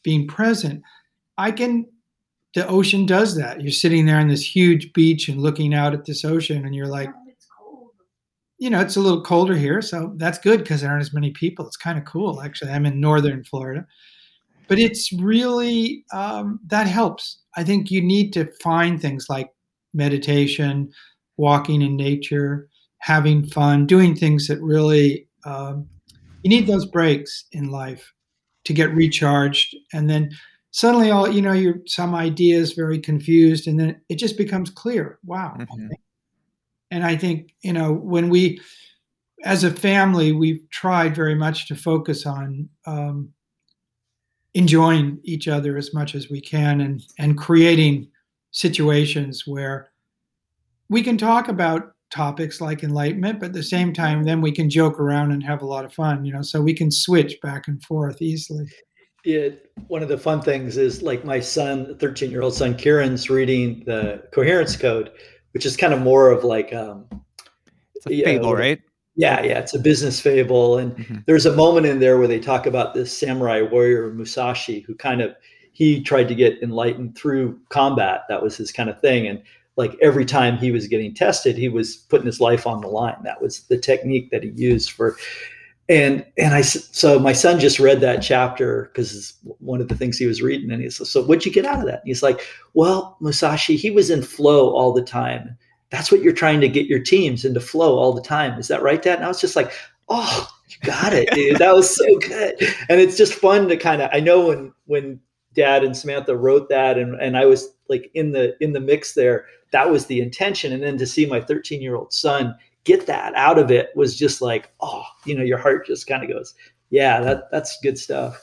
being present. I can, the ocean does that. You're sitting there on this huge beach and looking out at this ocean and you're like, It's cold. you know, it's a little colder here. So that's good because there aren't as many people. It's kind of cool, actually. I'm in northern Florida. But it's really, um, that helps. I think you need to find things like meditation, walking in nature, having fun, doing things that really, um, you need those breaks in life to get recharged. And then suddenly all, you know, you're some ideas very confused and then it just becomes clear. Wow. Mhm. And I think, you know, when we, as a family, we've tried very much to focus on, um, enjoying each other as much as we can and, and creating situations where we can talk about topics like enlightenment, but at the same time, then we can joke around and have a lot of fun, you know, so we can switch back and forth easily. Yeah, one of the fun things is like my son, thirteen year old son, Kieran's reading the Coherence Code, which is kind of more of like, um, It's a fable, know, right? Yeah, yeah, it's a business fable. And mm-hmm. there's a moment in there where they talk about this samurai warrior, Musashi, who kind of, he tried to get enlightened through combat. That was his kind of thing. And like every time he was getting tested, he was putting his life on the line. That was the technique that he used for, and, and I, so my son just read that chapter because it's one of the things he was reading. And he's like, so what'd you get out of that? And he's like, well, Musashi, he was in flow all the time. That's what you're trying to get your teams into flow all the time. Is that right, Dad? And I was just like, oh, you got it, dude. That was so good. And it's just fun to kind of, I know when, when Dad and Samantha wrote that and, and I was like in the, in the mix there, that was the intention. And then to see my thirteen year old son get that out of it was just like, oh, you know, your heart just kind of goes, yeah, that that's good stuff.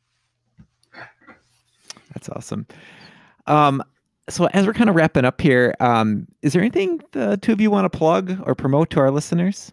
That's awesome. Um, So as we're kind of wrapping up here, um, is there anything the two of you want to plug or promote to our listeners?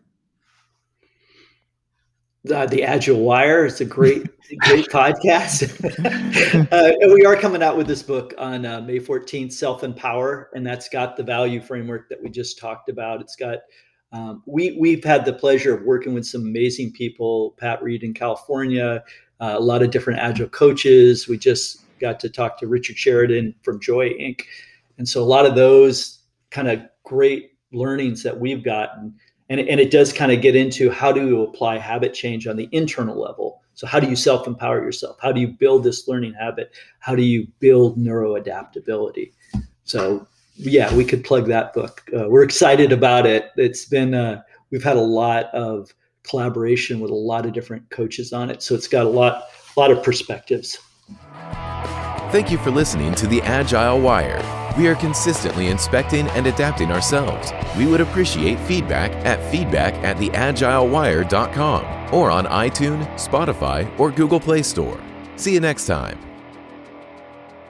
Uh, the Agile Wire is a great, great podcast. uh, and we are coming out with this book on uh, May fourteenth, Self-Empower, and that's got the value framework that we just talked about. It's got, um, we, we've had the pleasure of working with some amazing people, Pat Reed in California, uh, a lot of different Agile coaches. We just got to talk to Richard Sheridan from Joy Incorporated. And so a lot of those kind of great learnings that we've gotten, and, and it does kind of get into how do you apply habit change on the internal level. So how do you self-empower yourself? How do you build this learning habit? How do you build neuroadaptability? So yeah, we could plug that book. Uh, we're excited about it. It's been, uh, we've had a lot of collaboration with a lot of different coaches on it. So it's got a lot, a lot of perspectives. Thank you for listening to the Agile Wire. We are consistently inspecting and adapting ourselves. We would appreciate feedback at feedback at the agile wire dot com or on iTunes, Spotify, or Google Play Store. See you next time.